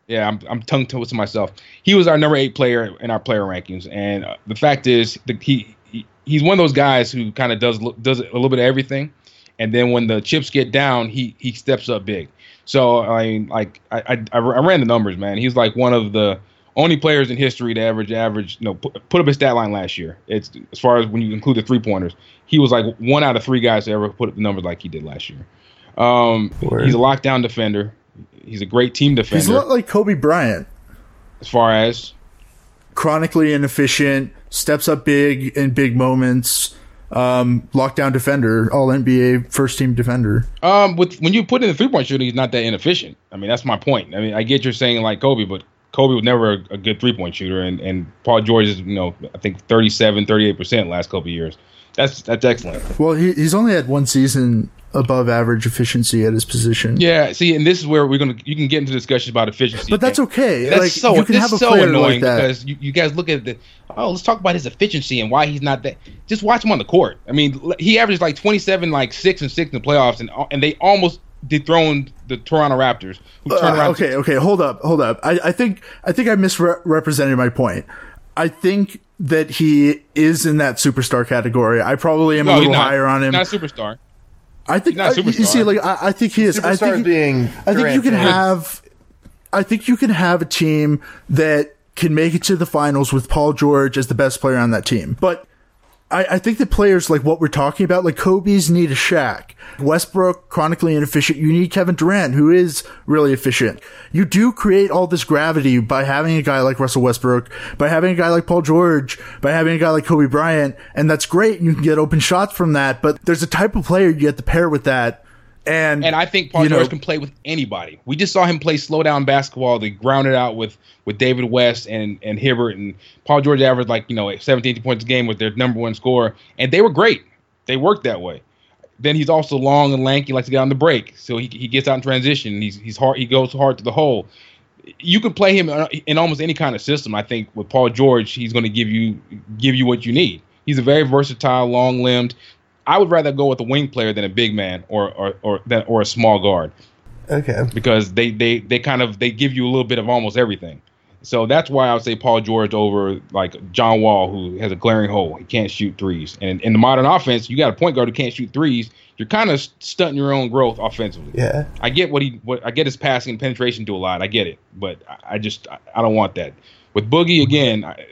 Yeah, I'm I'm tongue twisting myself. He was our number eight player in our player rankings, and uh, the fact is, the, he, he he's one of those guys who kind of does does a little bit of everything, and then when the chips get down, he he steps up big. So I mean, like I I, I ran the numbers, man. He's like one of the only players in history to average average you know put, put up a stat line last year. It's as far as when you include the three pointers, he was like one out of three guys to ever put up the numbers like he did last year. Um, he's a lockdown defender. He's a great team defender. He's a lot like Kobe Bryant. As far as chronically inefficient, steps up big in big moments, um, lockdown defender, all N B A first team defender. Um, with when you put in the three point shooting, he's not that inefficient. I mean, that's my point. I mean, I get you're saying like Kobe, but Kobe was never a, a good three point shooter, and, and Paul George is, you know, I think thirty-seven, thirty-eight percent last couple of years. That's that's excellent. Well, he, he's only had one season above average efficiency at his position. Yeah, see, and this is where we're gonna you can get into discussions about efficiency. But that's okay. That's like, so you can have a so player annoying like that. because you, you guys look at the oh let's talk about his efficiency and why he's not that. Just watch him on the court. I mean, he averaged like twenty-seven, like six and six in the playoffs, and and they almost dethroned the Toronto Raptors. Who turned uh, around okay, okay, hold up, hold up. I, I think I think I misrepresented my point. I think that he is in that superstar category. I probably am no, a little not, higher on him. Not a superstar. I think not a superstar. You see, like I, I think he is. Superstar I think being. I think you can Durant. have. I think you can have a team that can make it to the finals with Paul George as the best player on that team. But I, I think that players like what we're talking about, like Kobe's need a Shaq. Westbrook, chronically inefficient. You need Kevin Durant, who is really efficient. You do create all this gravity by having a guy like Russell Westbrook, by having a guy like Paul George, by having a guy like Kobe Bryant, and that's great. You can get open shots from that, but there's a type of player you have to pair with that. And, and I think Paul you George know, can play with anybody. We just saw him play slow down basketball. They grounded out with, with David West and, and Hibbert, and Paul George averaged like, you know, seventeen points a game with their number one scorer, and they were great. They worked that way. Then he's also long and lanky, likes to get on the break, so he he gets out in transition. He's he's hard. He goes hard to the hole. You can play him in almost any kind of system. I think with Paul George, he's going to give you give you what you need. He's a very versatile, long limbed. I would rather go with a wing player than a big man or or or than, or a small guard. Okay. Because they, they, they kind of they give you a little bit of almost everything. So that's why I would say Paul George over like John Wall, who has a glaring hole. He can't shoot threes. And in the modern offense, you got a point guard who can't shoot threes. You're kind of stunting your own growth offensively. Yeah. I get what he what I get his passing and penetration do a lot. I get it, but I, I just I, I don't want that. With Boogie again, I,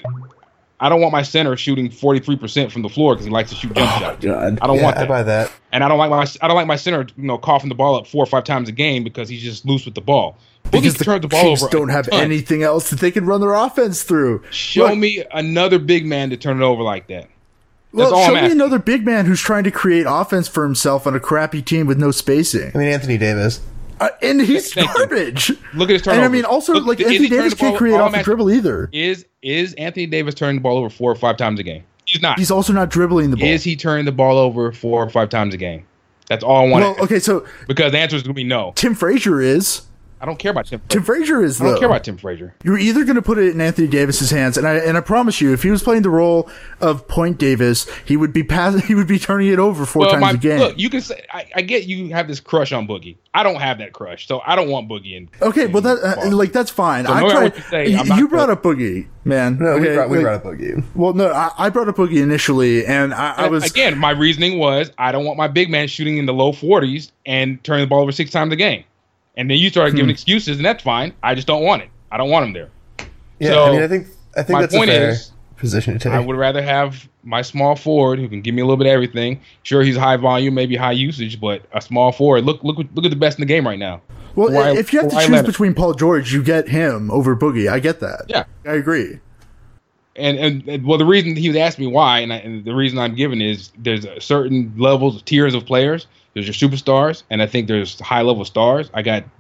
I don't want my center shooting forty-three percent from the floor because he likes to shoot jump oh shots. God. I don't yeah, want that. I buy that. And I don't like my I don't like my center, you know, coughing the ball up four or five times a game because he's just loose with the ball. Because Boogie the turns the ball Kings over. don't have anything else that they can run their offense through. Show Look, me another big man to turn it over like that. well, That's all show I'm me asking. another big man who's trying to create offense for himself on a crappy team with no spacing. I mean, Anthony Davis. Uh, and he's Thank you. garbage. Look at his And turnovers. I mean, also, Look, like, is Anthony he turning Davis the ball can't create over- off the all dribble either. Is is Anthony Davis turning the ball over four or five times a game? He's not. He's also not dribbling the ball. Is he turning the ball over four or five times a game? That's all I want. Well, okay, so Because the answer is going to be no. Tim Frazier is. I don't care about Tim. Tim Frazier is, I don't though. care about Tim Frazier. You're either going to put it in Anthony Davis's hands, and I and I promise you, if he was playing the role of Point Davis, he would be pass, he would be turning it over four Well, times my, a game. Look, you can say I, I get you have this crush on Boogie. I don't have that crush, so I don't want Boogie in. Okay, in well that uh, Boston. like that's fine. So I no matter tried, what you say, I'm not you brought gonna- up Boogie, man. No, okay, we, brought, we like- brought up Boogie. Well, no, I, I brought up Boogie initially, and I, I was again. My reasoning was I don't want my big man shooting in the low forties and turning the ball over six times a game. And then you started giving Hmm. excuses, and that's fine. I just don't want it. I don't want him there. Yeah, So, I mean, I think I think my that's a point fair is, position to take. I would rather have my small forward who can give me a little bit of everything. Sure, he's high volume, maybe high usage, but a small forward. Look, look, look at the best in the game right now. well. Kawhi- if you have to Kawhi choose Leonard. between Paul George, you get him over Boogie. I get that. Yeah. I agree. And, and and well, the reason he was asking me why, and, I, and the reason I'm giving is there's a certain levels, tiers of players. There's your superstars, and I think there's high level stars. I got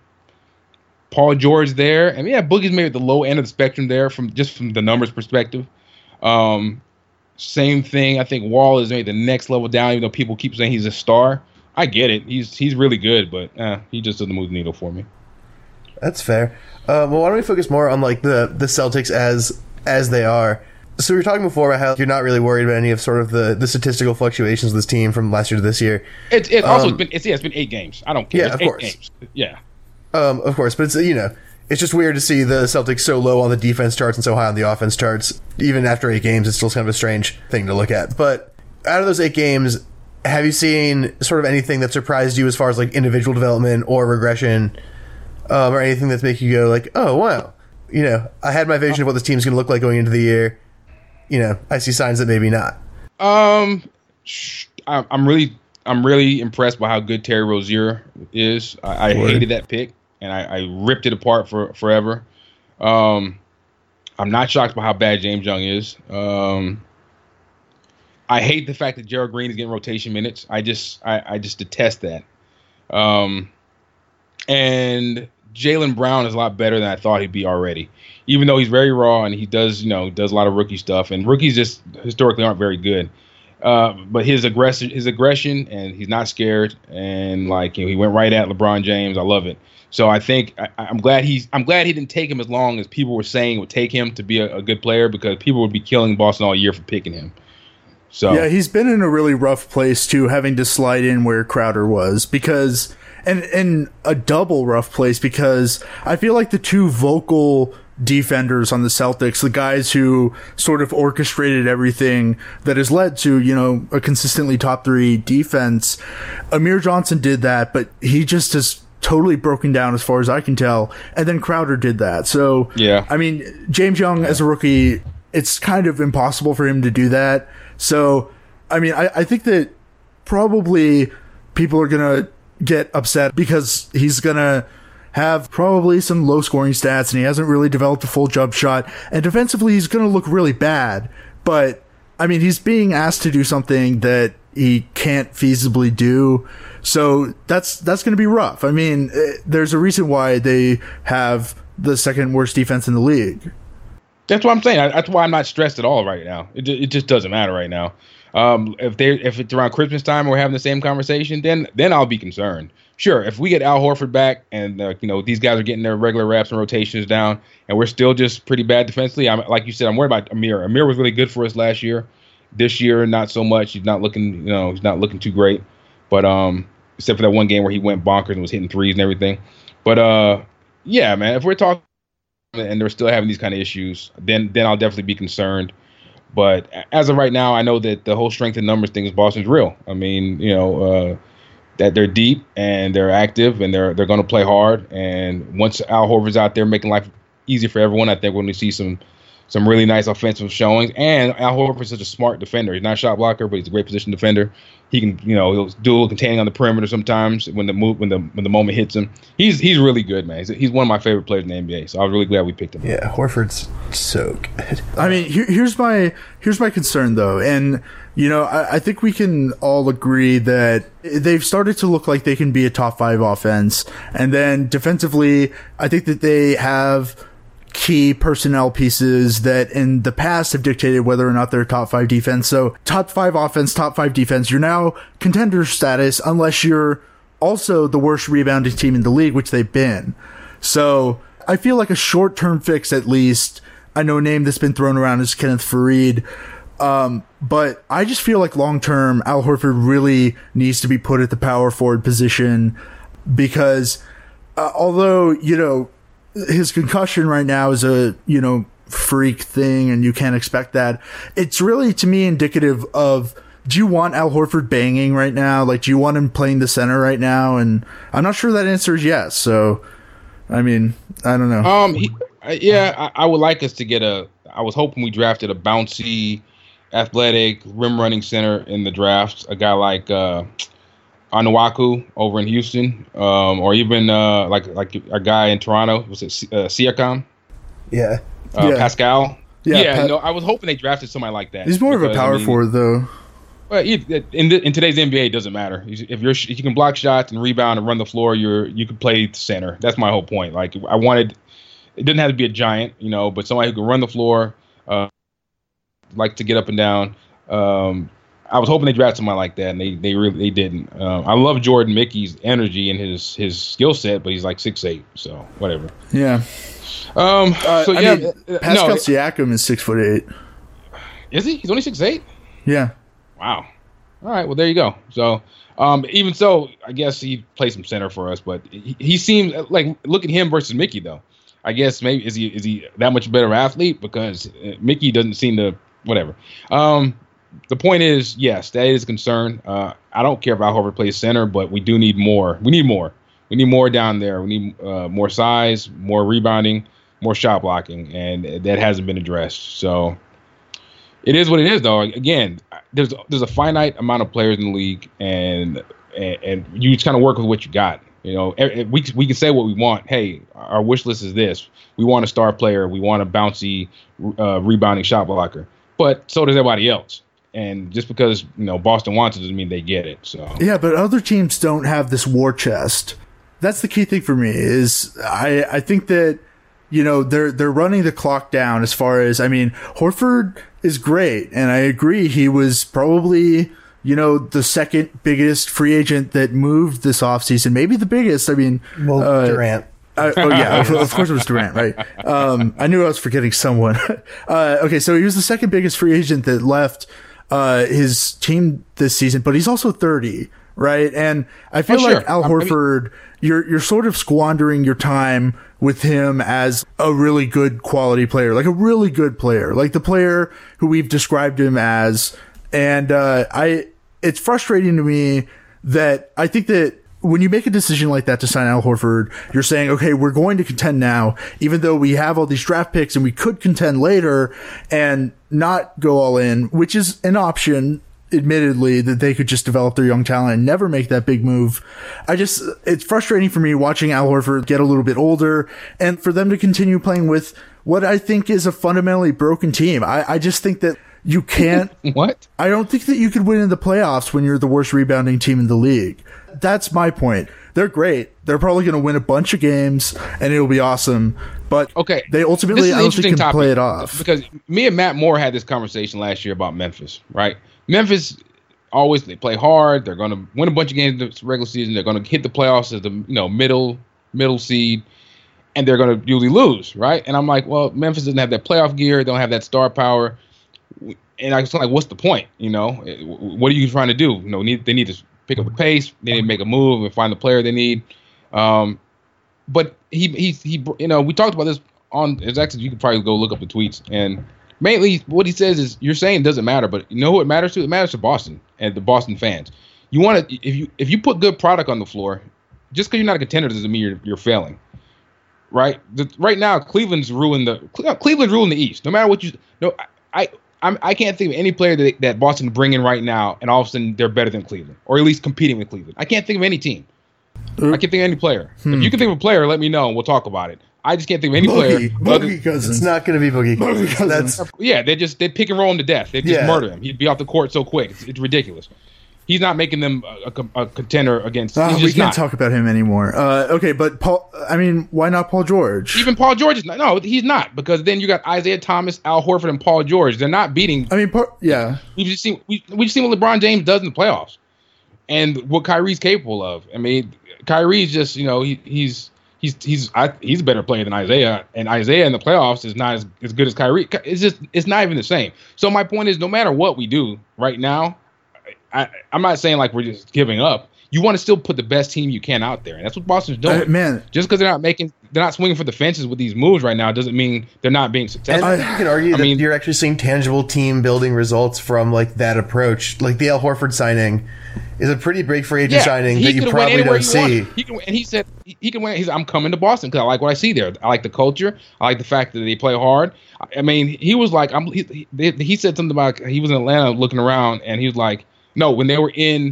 Paul George there, and yeah, Boogie's maybe at the low end of the spectrum there from just from the numbers perspective. Um, same thing. I think Wall is maybe the next level down, even though people keep saying he's a star. I get it. He's he's really good, but uh, he just doesn't move the needle for me. That's fair. Uh, well, why don't we focus more on like the the Celtics as as they are? So we were talking before about how you're not really worried about any of sort of the, the statistical fluctuations of this team from last year to this year. It's it also Um, been it's yeah it's been eight games. I don't care. yeah, It's of eight course. games. Yeah. Um, of course, but it's you know it's just weird to see the Celtics so low on the defense charts and so high on the offense charts. Even after eight games, it's still kind of a strange thing to look at. But out of those eight games, have you seen sort of anything that surprised you as far as like individual development or regression, um, or anything that's making you go like, oh, wow, you know, I had my vision of what this team's going to look like going into the year. You know, I see signs that maybe not. Um, I'm really, I'm really impressed by how good Terry Rozier is. I, I hated that pick, and I, I ripped it apart for forever. Um, I'm not shocked by how bad James Young is. Um, I hate the fact that Gerald Green is getting rotation minutes. I just, I, I just detest that. Um, and Jaylen Brown is a lot better than I thought he'd be already. Even though he's very raw and he does, you know, does a lot of rookie stuff, and rookies just historically aren't very good. Uh, but his aggression, his aggression, and he's not scared, and like you know, he went right at LeBron James. I love it. So I think I, I'm glad he's. I'm glad he didn't take him as long as people were saying it would take him to be a, a good player, because people would be killing Boston all year for picking him. So yeah, he's been in a really rough place too, having to slide in where Crowder was, because and in a double rough place, because I feel like the two vocal defenders on the Celtics, the guys who sort of orchestrated everything that has led to, you know, a consistently top three defense. Amir Johnson did that, but he just has totally broken down as far as I can tell. And then Crowder did that. So, yeah, I mean, James Young as a rookie, it's kind of impossible for him to do that. So, I mean, I, I think that probably people are going to get upset because he's going to have probably some low scoring stats and he hasn't really developed a full jump shot, and defensively he's going to look really bad. But I mean, he's being asked to do something that he can't feasibly do, so that's that's going to be rough. I mean, there's a reason why they have the second worst defense in the league. That's what I'm saying. That's why I'm not stressed at all right now. It it just doesn't matter right now. Um, if they if it's around Christmas time and we're having the same conversation, then then I'll be concerned. Sure, if we get Al Horford back and uh, you know these guys are getting their regular reps and rotations down, and we're still just pretty bad defensively, I'm like you said, I'm worried about Amir. Amir was really good for us last year. This year, not so much. He's not looking, you know, he's not looking too great. But um, except for that one game where he went bonkers and was hitting threes and everything. But uh, yeah, man, if we're talking and they're still having these kind of issues, then then I'll definitely be concerned. But as of right now, I know that the whole strength in numbers thing is Boston's real. I mean, you know. Uh, that they're deep and they're active and they're they're going to play hard. And once Al Horford's out there making life easy for everyone, I think we're going to see some some really nice offensive showings. And Al Horford's such a smart defender. He's not a shot blocker, but he's a great position defender. He can, you know, he'll do a little containing on the perimeter sometimes when the move when the when the moment hits him. He's he's really good, man. He's, he's one of my favorite players in the N B A. So I was really glad we picked him. Yeah, Horford's so good. I mean, here, here's my here's my concern though, and you know, I, I think we can all agree that they've started to look like they can be a top five offense, and then defensively, I think that they have key personnel pieces that in the past have dictated whether or not they're top five defense. So top five offense, top five defense, you're now contender status unless you're also the worst rebounding team in the league, which they've been. So I feel like a short-term fix at least. I know a name that's been thrown around is Kenneth Faried. Um, but I just feel like long-term Al Horford really needs to be put at the power forward position because uh, although, you know, his concussion right now is a, you know, freak thing and you can't expect that. It's really, to me, indicative of, do you want Al Horford banging right now? Like, do you want him playing the center right now? And I'm not sure that answer is yes. So, I mean, I don't know. Um, he, yeah, I, I would like us to get a, I was hoping we drafted a bouncy, athletic, rim-running center in the draft. A guy like, uh, Anuaku over in Houston, um, or even uh, like like a guy in Toronto. Was it uh, Siakam? Yeah. Uh, yeah. Pascal. Yeah. Yeah. Pat- no, I was hoping they drafted somebody like that. He's more because, of a power I mean, forward, though. Well, in, the, in today's N B A, it doesn't matter if you're if you can block shots and rebound and run the floor. You're you can play center. That's my whole point. Like I wanted, it didn't have to be a giant, you know, but somebody who can run the floor, uh, like to get up and down. Um, I was hoping they drafted somebody like that, and they they really they didn't. Um, I love Jordan Mickey's energy and his his skill set, but he's like six eight, so whatever. Yeah. Um. Uh, so I yeah, mean, Pascal no, Siakam is six foot eight. Is he? He's only six eight. Yeah. Wow. All right. Well, there you go. So, um, even so, I guess he plays some center for us, but he, he seems like, look at him versus Mickey though. I guess maybe is he is he that much better athlete? Because Mickey doesn't seem to whatever. Um, the point is, yes, that is a concern. Uh, I don't care if Al Horford plays center, but we do need more. We need more. We need more down there. We need uh, more size, more rebounding, more shot blocking, and that hasn't been addressed. So it is what it is, though. Again, there's there's a finite amount of players in the league, and and, and you just kind of work with what you got. You know, we we can say what we want. Hey, our wish list is this. We want a star player. We want a bouncy, uh, rebounding shot blocker. But so does everybody else. And just because, you know, Boston wants it doesn't mean they get it. So yeah, but other teams don't have this war chest. That's the key thing for me. Is I I think that, you know, they're they're running the clock down as far as, I mean, Horford is great, and I agree he was probably, you know, the second biggest free agent that moved this offseason, maybe the biggest. I mean, well, uh, Durant. Uh, oh yeah, of, of course it was Durant, right? Um, I knew I was forgetting someone. uh, okay, so he was the second biggest free agent that left uh, his team this season, but he's also thirty, right? And I feel oh, like sure. Al Horford, I mean, you're you're sort of squandering your time with him as a really good quality player, like a really good player, like the player who we've described him as. And uh, I, it's frustrating to me that I think that when you make a decision like that to sign Al Horford, you're saying, okay, we're going to contend now, even though we have all these draft picks and we could contend later and not go all in, which is an option, admittedly, that they could just develop their young talent and never make that big move. I just, it's frustrating for me watching Al Horford get a little bit older and for them to continue playing with what I think is a fundamentally broken team. I, I just think that you can't. What? I don't think that you could win in the playoffs when you're the worst rebounding team in the league. That's my point. They're great. They're probably going to win a bunch of games, and it'll be awesome. But okay, they ultimately, I don't think, can topic, play it off. Because me and Matt Moore had this conversation last year about Memphis, right? Memphis always, they play hard. They're going to win a bunch of games in the regular season. They're going to hit the playoffs as the you know middle middle seed, and they're going to usually lose, right? And I'm like, well, Memphis doesn't have that playoff gear. They don't have that star power. And I was like, what's the point? You know, what are you trying to do? You know, need, they need to pick up the pace. They need to make a move and find the player they need. Um, but he, he, he, you know, we talked about this on, it's actually, you could probably go look up the tweets. And mainly what he says is, you're saying it doesn't matter, but you know who it matters to? It matters to Boston and the Boston fans. You want to, if you, if you put good product on the floor, just because you're not a contender doesn't mean you're, you're failing. Right? The, right now, Cleveland's ruined the, Cleveland's ruined the East. No matter what you, no, I, I I'm, I can't think of any player that, that Boston can bring in right now, and all of a sudden they're better than Cleveland, or at least competing with Cleveland. I can't think of any team. Uh, I can't think of any player. Hmm. If you can think of a player, let me know, and we'll talk about it. I just can't think of any Boogie, player. Boogie Cousins. It's not going to be Boogie Cousins. Boogie Cousins. That's, yeah, they just they pick and roll him to death. They just yeah. murder him. He'd be off the court so quick. It's, it's ridiculous. He's not making them a, a, a contender against. Uh, he's we just can't not. talk about him anymore. Uh, okay, but Paul. I mean, why not Paul George? Even Paul George is not. No, he's not, because then you got Isaiah Thomas, Al Horford, and Paul George. They're not beating. I mean, par- yeah. We've just seen we we just seen what LeBron James does in the playoffs, and what Kyrie's capable of. I mean, Kyrie's just you know he he's he's he's I, he's a better player than Isaiah, and Isaiah in the playoffs is not as, as good as Kyrie. It's just it's not even the same. So my point is, no matter what we do right now. I, I'm not saying like we're just giving up. You want to still put the best team you can out there, and that's what Boston's doing. Uh, man, just because they're not making, they're not swinging for the fences with these moves right now, doesn't mean they're not being successful. And I, you can argue I that mean, you're actually seeing tangible team building results from like that approach. Like the Al Horford signing is a pretty big free agent yeah, signing that you probably don't see. He can, and he said he, he can win. He's I'm coming to Boston because I like what I see there. I like the culture. I like the fact that they play hard. I mean, he was like, I'm. He, he said something about he was in Atlanta looking around, and he was like. No, when they were in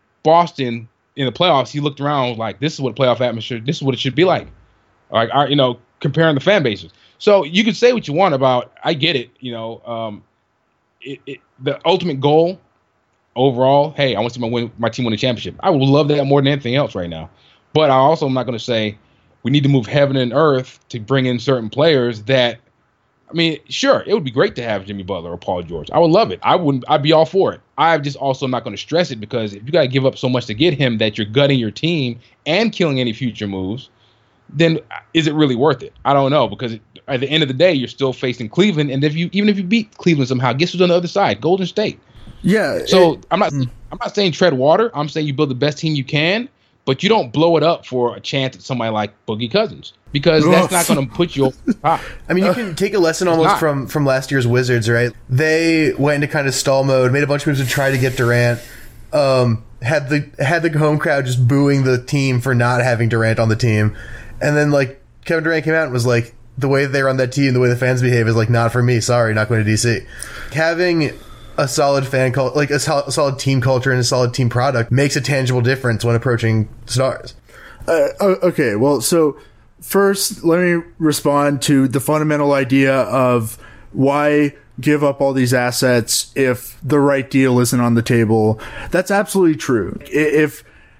Boston in the playoffs, he looked around and was like, this is what playoff atmosphere, this is what it should be like. Like, you know, comparing the fan bases. So you can say what you want about, I get it, you know, um, it, it, the ultimate goal overall, hey, I want to see my, win, my team win a championship. I would love that more than anything else right now. But I also am not going to say we need to move heaven and earth to bring in certain players that, I mean, sure, it would be great to have Jimmy Butler or Paul George. I would love it. I wouldn't. I'd be all for it. I'm just also not going to stress it because if you got to give up so much to get him that you're gutting your team and killing any future moves, then is it really worth it? I don't know because at the end of the day, you're still facing Cleveland, and if you even if you beat Cleveland somehow, guess who's on the other side? Golden State. Yeah. So it, I'm not. Mm. I'm not saying tread water. I'm saying you build the best team you can, but you don't blow it up for a chance at somebody like Boogie Cousins because that's not going to put you over the top. I mean, you can take a lesson almost from, from last year's Wizards, right? They went into kind of stall mode, made a bunch of moves to try to get Durant. Um, had the had the home crowd just booing the team for not having Durant on the team, and then like Kevin Durant came out and was like, the way they run that team, the way the fans behave is like, not for me. Sorry, not going to D C. Having a solid fan cult, like a solid, a solid team culture and a solid team product makes a tangible difference when approaching stars. Uh, okay, well, so first, let me respond to the fundamental idea of why give up all these assets if the right deal isn't on the table. That's absolutely true. If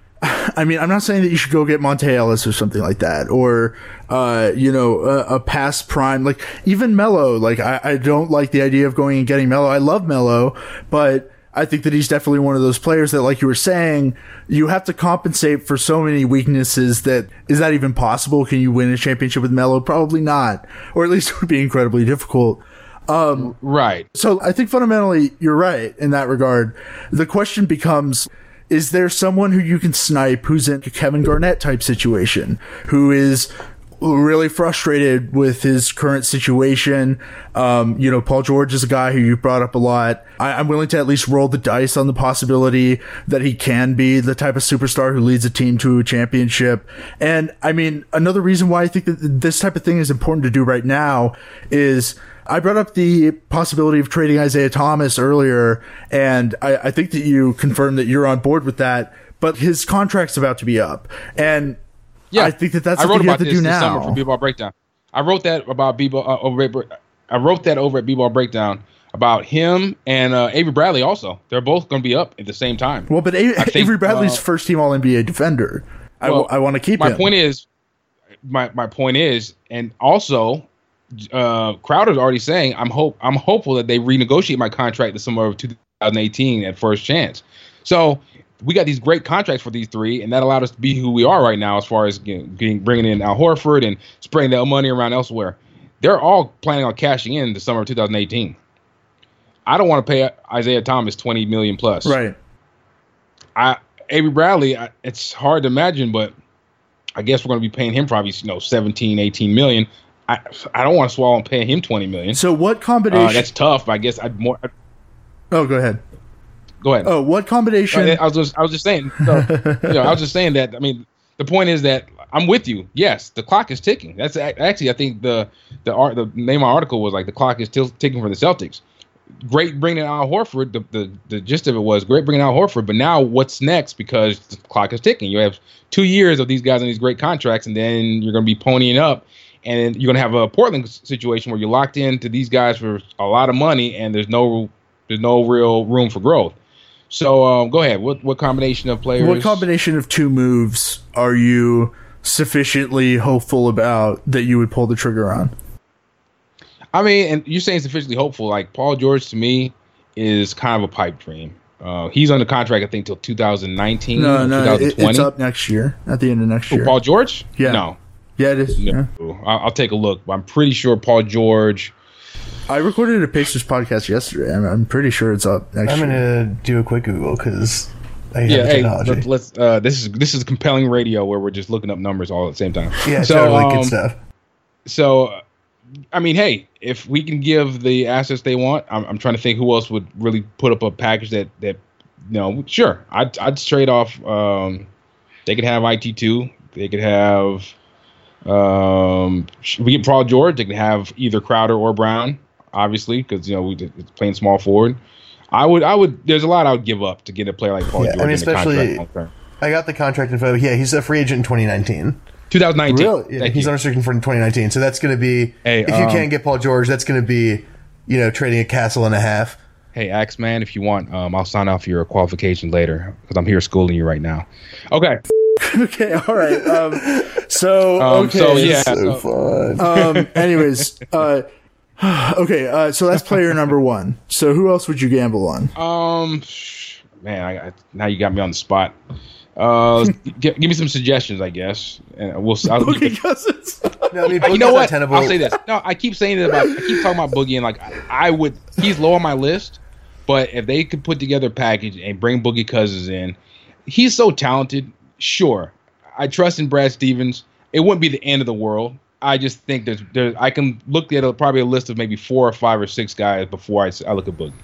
I mean, I'm not saying that you should go get Monte Ellis or something like that, or, uh, you know, a, a past prime, like even Melo. Like, I, I don't like the idea of going and getting Melo. I love Melo, but I think that he's definitely one of those players that, like you were saying, you have to compensate for so many weaknesses that, is that even possible? Can you win a championship with Melo? Probably not, or at least it would be incredibly difficult. Um, right. So I think fundamentally you're right in that regard. The question becomes, is there someone who you can snipe who's in a Kevin Garnett type situation, who is really frustrated with his current situation? Um, you know, Paul George is a guy who you brought up a lot. I, I'm willing to at least roll the dice on the possibility that he can be the type of superstar who leads a team to a championship. And I mean, another reason why I think that this type of thing is important to do right now is, I brought up the possibility of trading Isaiah Thomas earlier, and I, I think that you confirmed that you're on board with that, but his contract's about to be up. And yeah, I think that that's I what wrote you about have to this do this now. Summer for B-Ball Breakdown. I wrote that about B-Ball uh, over I wrote that over at B-Ball Breakdown about him and uh, Avery Bradley also. They're both going to be up at the same time. Well, but A- think, Avery Bradley's uh, first team All N B A defender. I, well, w- I want to keep my him. My point is, my, my point is, and also, Uh, Crowder's already saying I'm hope I'm hopeful that they renegotiate my contract the summer of two thousand eighteen at first chance. So we got these great contracts for these three, and that allowed us to be who we are right now as far as you know, getting, bringing in Al Horford and spreading that money around elsewhere. They're all planning on cashing in the summer of two thousand eighteen. I don't want to pay Isaiah Thomas twenty million dollars plus. Right. I Avery Bradley, I, it's hard to imagine, but I guess we're going to be paying him probably you know seventeen, eighteen million dollars. I I don't want to swallow and pay him twenty million dollars. So what combination? Uh, that's tough. I guess I'd more. I'd, oh, go ahead. Go ahead. Oh, what combination? I, I was just I was just saying. So, you know, I was just saying that. I mean, the point is that I'm with you. Yes, the clock is ticking. That's actually I think the the art the name of my article was like the clock is still ticking for the Celtics. Great bringing in Al Horford. The, the the gist of it was great bringing Al Horford, but now what's next? Because the clock is ticking. You have two years of these guys on these great contracts, and then you're going to be ponying up. And you're going to have a Portland situation where you're locked into these guys for a lot of money, and there's no there's no real room for growth. So um, go ahead. What what combination of players? What combination of two moves are you sufficiently hopeful about that you would pull the trigger on? I mean, and you're saying sufficiently hopeful. Like Paul George to me is kind of a pipe dream. Uh, he's under contract, I think, till two thousand nineteen. No, no, twenty twenty. It's up next year. At the end of next Who, year. Paul George? Yeah. No. Yeah, it is. No. Yeah. I'll, I'll take a look. I'm pretty sure Paul George. I recorded a Pacers podcast yesterday. I'm, I'm pretty sure it's up next I'm year. I'm gonna do a quick Google because I have yeah, the hey, technology. let, let's. Uh, this is this is compelling radio where we're just looking up numbers all at the same time. Yeah, so, totally um, good stuff. So, I mean, hey, if we can give the assets they want, I'm, I'm trying to think who else would really put up a package that that you know, sure, I'd I'd trade off. Um, they could have I T two. They could have. Um, we get Paul George. They can have either Crowder or Brown, obviously, because you know we it's playing small forward. I would, I would. There's a lot I would give up to get a player like Paul Yeah, George. I mean, in the especially contract. I got the contract info. Yeah, he's a free agent in twenty nineteen. twenty nineteen. Really? Yeah, Thank he's you. unrestricted for twenty nineteen. So that's going to be Hey, if you um, can't get Paul George, that's going to be you know trading a castle and a half. Hey, Axeman, if you want, um, I'll sign off your qualification later because I'm here schooling you right now. Okay. Okay, all right. Um, so, Um, okay. so, yeah. So so- fun. Um, anyways, uh, okay, uh, so that's player number one. So who else would you gamble on? Um, man, I, I, now you got me on the spot. Uh, give, give me some suggestions, I guess, and we'll. I'll, Boogie Cousins. No, I mean, you know Boogie's what? untenable. I'll say this. No, I keep saying it about. I keep talking about Boogie, and like I, I would. He's low on my list, but if they could put together a package and bring Boogie Cousins in, he's so talented. Sure, I trust in Brad Stevens. It wouldn't be the end of the world. I just think there's, there's I can look at a, probably a list of maybe four or five or six guys before I, I look at Boogie.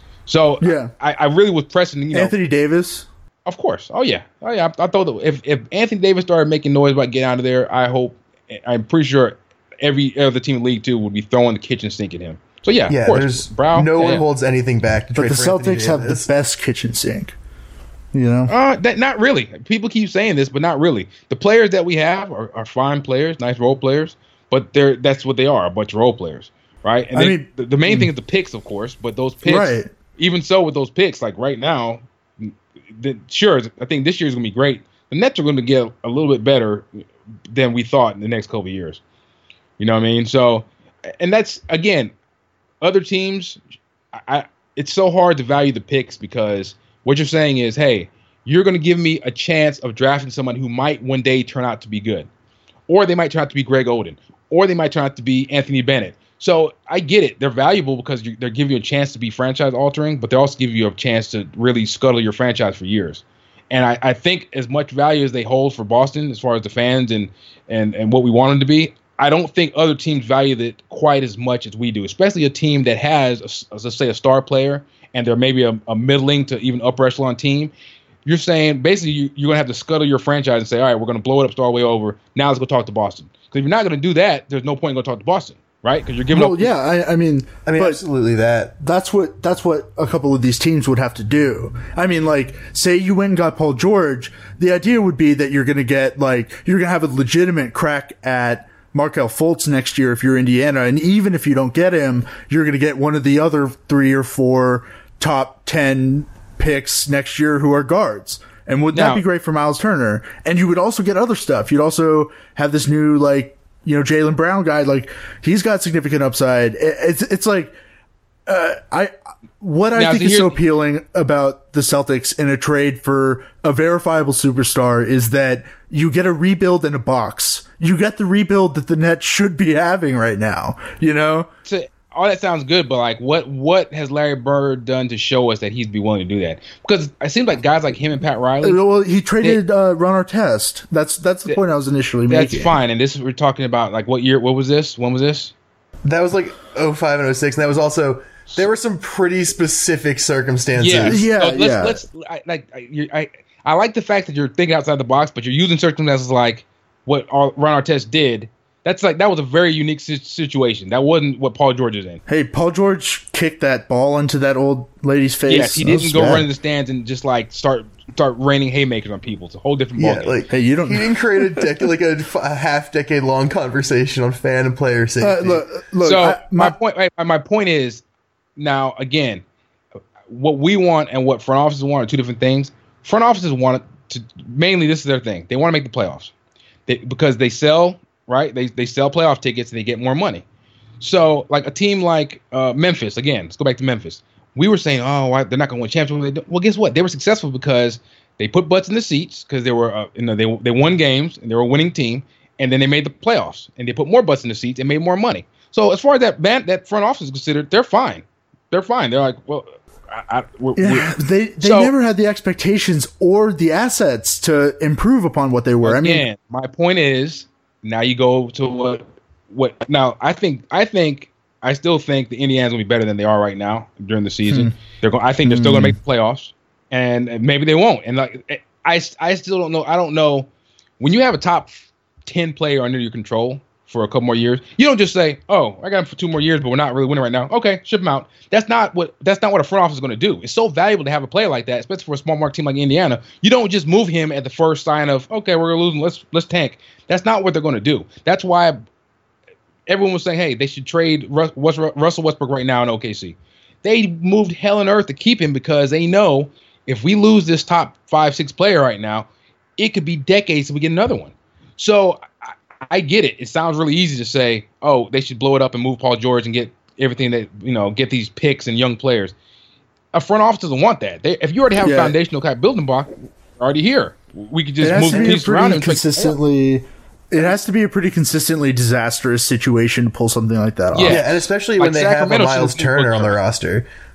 So yeah, I, I really was pressing. You know, Anthony Davis, of course. Oh yeah, oh yeah. I, I thought that if if Anthony Davis started making noise about getting out of there, I hope. I'm pretty sure every other team in League Two would be throwing the kitchen sink at him. So yeah, yeah. Of course. There's Brown, no yeah, one yeah. holds anything back. To but trade the for Celtics have the best kitchen sink. You know, uh, that, not really. People keep saying this, but not really. The players that we have are, are fine players, nice role players, but they're that's what they are, a bunch of role players, right? And I they, mean, the, the main thing is the picks, of course, but those picks, right. even so, with those picks, like right now, the, sure, I think this year's gonna be great. The Nets are going to get a little bit better than we thought in the next couple of years. You know what I mean? So, and that's again, other teams. I, it's so hard to value the picks because what you're saying is, hey, you're going to give me a chance of drafting someone who might one day turn out to be good, or they might turn out to be Greg Oden, or they might turn out to be Anthony Bennett. So I get it; they're valuable because you, they're giving you a chance to be franchise altering, but they also give you a chance to really scuttle your franchise for years. And I, I think as much value as they hold for Boston, as far as the fans and and and what we want them to be, I don't think other teams value it quite as much as we do, especially a team that has, a, let's say, a star player, and they're maybe a, a middling to even upper echelon team. You're saying basically you, you're going to have to scuttle your franchise and say, all right, we're going to blow it up, start way over. Now let's go talk to Boston. Because if you're not going to do that, there's no point in going to talk to Boston, right? Because you're giving well, up. yeah, I, I mean, I mean, absolutely that. That's what that's what a couple of these teams would have to do. I mean, like, say you went and got Paul George, the idea would be that you're going to get like you're going to have a legitimate crack at Markelle Fultz next year if you're Indiana, and even if you don't get him, you're going to get one of the other three or four top ten picks next year who are guards. And would now, that be great for Miles Turner? And you would also get other stuff. You'd also have this new, like, you know, Jaylen Brown guy. Like, he's got significant upside. It, it's it's like, uh, I what I now, think so is so appealing about the Celtics in a trade for a verifiable superstar is that you get a rebuild in a box. You get the rebuild that the Nets should be having right now, you know? So, all that sounds good, but like, what what has Larry Bird done to show us that he'd be willing to do that? Because it seems like guys like him and Pat Riley. Well, he traded they, uh, Ron Artest. That's that's the they, point I was initially that's making. That's fine. And this we're talking about like what year? What was this? When was this? That was like oh five and oh six, and that was also there were some pretty specific circumstances. Yeah, yeah. So let's, yeah. let's I, like I, I I like the fact that you're thinking outside the box, but you're using circumstances like what Ron Artest did. That's like that was a very unique situation. That wasn't what Paul George is in. Hey, Paul George kicked that ball into that old lady's face. Yes, he didn't go bad. run in the stands and just like start start raining haymakers on people. It's a whole different ballgame. Yeah, like, hey, you don't. He didn't create a dec- like a, a half decade long conversation on fan and player safety. Uh, look, look, so I, my, my point, my point is now again, what we want and what front offices want are two different things. Front offices want to mainly this is their thing. They want to make the playoffs they, because they sell. Right, they they sell playoff tickets and they get more money. So, like a team like uh, Memphis, again, let's go back to Memphis. We were saying, oh, why, they're not going to win championships. Well, guess what? They were successful because they put butts in the seats because they were, uh, you know, they they won games and they were a winning team, and then they made the playoffs and they put more butts in the seats and made more money. So, as far as that band, that front office is considered, they're fine. They're fine. They're like, well. I, I, we're, yeah, we're, they they so, never had the expectations or the assets to improve upon what they were. Again, I mean, my point is. Now you go to what what now I think I think I still think the Indiana's gonna be better than they are right now during the season. Hmm. They're going I think they're still gonna make the playoffs, and maybe they won't. And like I, I still don't know. I don't know when you have a top ten player under your control for a couple more years. You don't just say, "Oh, I got him for two more years, but we're not really winning right now." Okay, ship him out. That's not what that's not what a front office is going to do. It's so valuable to have a player like that, especially for a small market team like Indiana. You don't just move him at the first sign of, "Okay, we're losing. Let's let's tank." That's not what they're going to do. That's why everyone was saying, "Hey, they should trade Russell Westbrook right now in O K C." They moved hell and earth to keep him because they know if we lose this top five, six player right now, it could be decades till we get another one. So. I, I get it. It sounds really easy to say, oh, they should blow it up and move Paul George and get everything that, you know, get these picks and young players. A front office doesn't want that. They, if you already have yeah. a foundational type building block already here, we could just move the pieces around and consistently. It has to be a pretty consistently disastrous situation to pull something like that off. Yeah, yeah and especially like when they Sacramento have a Miles Turner on the roster.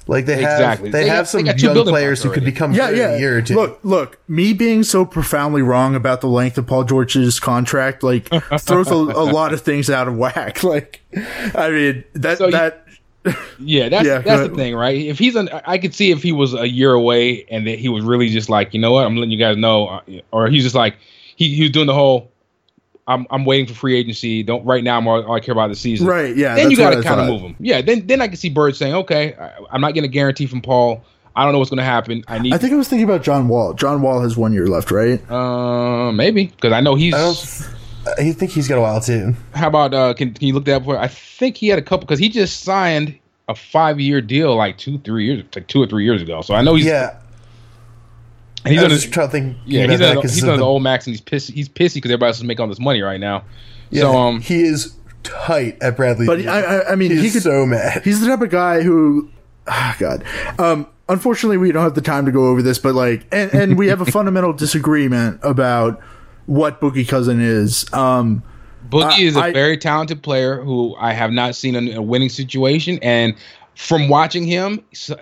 Like they have, exactly. they, they have got, some they young players who could become yeah, good yeah. in a year or two. Look, look, me being so profoundly wrong about the length of Paul George's contract, like, throws a, a lot of things out of whack. Like, I mean, that so that. You, yeah, that's yeah, that's the thing, right? If he's, an, I could see if he was a year away and that he was really just like, you know what, I'm letting you guys know, or he's just like, he he was doing the whole. I'm I'm waiting for free agency. Don't right now. I'm all, all I care about the season. Right. Yeah. Then you got to kind of move him. Yeah. Then then I can see Bird saying, okay, I, I'm not getting a guarantee from Paul. I don't know what's going to happen. I need. I think I was thinking about John Wall. John Wall has one year left, right? Uh, maybe because I know he's. I don't. I think he's got a while too. How about uh? Can can you look that up for? I think he had a couple because he just signed a five year deal like two three years like two or three years ago. So I know he's. Yeah. And he's I on was his, trying to think. Yeah, he's on, he's on the old max, and he's pissy. He's pissy because everybody else is making all this money right now. Yeah, so um, he is tight at Bradley. But I, I, I mean, he's he could, so mad. He's the type of guy who, oh God. Um, unfortunately, we don't have the time to go over this, but like, and, and we have a fundamental disagreement about what Boogie Cousin is. Um, Boogie I, is a I, very talented player who I have not seen in a winning situation, and from watching him,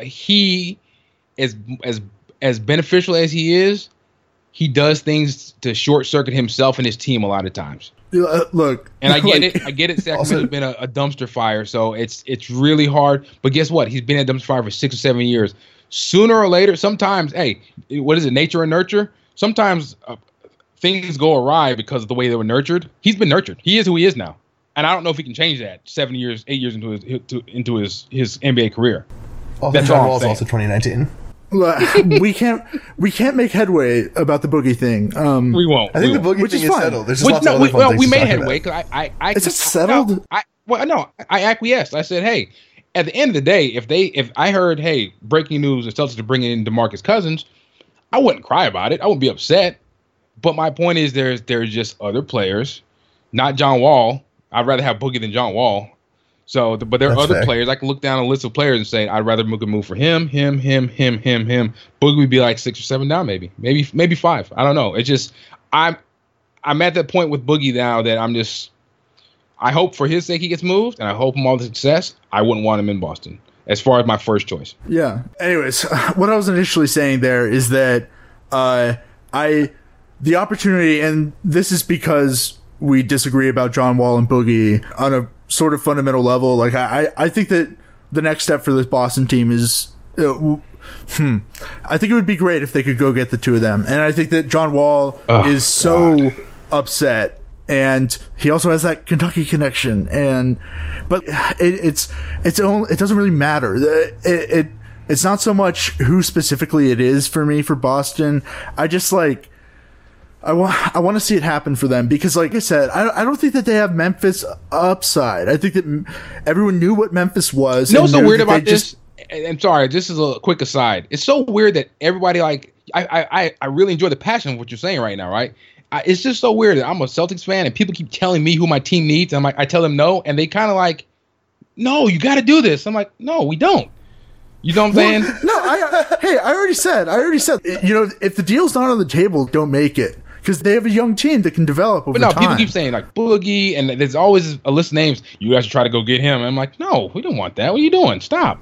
he is as as beneficial as he is. He does things to short circuit himself and his team a lot of times. Uh, look, and I get like, it. I get it. Sacramento's been a, a dumpster fire, so it's it's really hard. But guess what? He's been a dumpster fire for six or seven years. Sooner or later, sometimes, hey, what is it? Nature and nurture. Sometimes uh, things go awry because of the way they were nurtured. He's been nurtured. He is who he is now, and I don't know if he can change that seven years, eight years into his to, into his his N B A career. Also, That's John all Wall's also twenty nineteen. we can't we can't make headway about the Boogie thing. Um, we won't. I think we the won't. Boogie Which thing is is fine. settled. There's just Which, lots no, of other we, fun well, things we to made talk headway about. because I, I, I, is it I, settled? I, I, well, no, I acquiesced. I said, hey, at the end of the day, if they, if I heard, hey, breaking news, the Celtics are bringing in DeMarcus Cousins, I wouldn't cry about it. I wouldn't be upset. But my point is, there's there's just other players, not John Wall. I'd rather have Boogie than John Wall. So, but there are That's other fair. players. I can look down a list of players and say, I'd rather make a move for him, him, him, him, him, him. Boogie would be like six or seven down, maybe, maybe, maybe five. I don't know. It's just, I'm, I'm at that point with Boogie now that I'm just, I hope for his sake he gets moved, and I hope him all the success. I wouldn't want him in Boston as far as my first choice. Yeah. Anyways, what I was initially saying there is that uh, I, the opportunity, and this is because we disagree about John Wall and Boogie on a sort of fundamental level. Like I, I think that the next step for this Boston team is, uh, hmm, I think it would be great if they could go get the two of them. And I think that John Wall oh, is so God. upset, and he also has that Kentucky connection. And but it, it's it's only, it doesn't really matter. It, it it's not so much who specifically it is for me for Boston. I just like. I want I want to see it happen for them because, like I said, I, I don't think that they have Memphis upside. I think that m- everyone knew what Memphis was. You know what's so weird about just, this? I'm sorry, this is a quick aside. It's so weird that everybody, like, I I, I really enjoy the passion of what you're saying right now, right? I, it's just so weird that I'm a Celtics fan and people keep telling me who my team needs. And I'm like, I tell them no, and they kind of like, no, you got to do this. I'm like, no, we don't. You know what I'm saying? Well, no, I, hey, I already said, I already said, you know, if the deal's not on the table, don't make it. Because they have a young team that can develop over time. But no, time. people keep saying like Boogie, and there's always a list of names. You guys should try to go get him. And I'm like, no, we don't want that. What are you doing? Stop.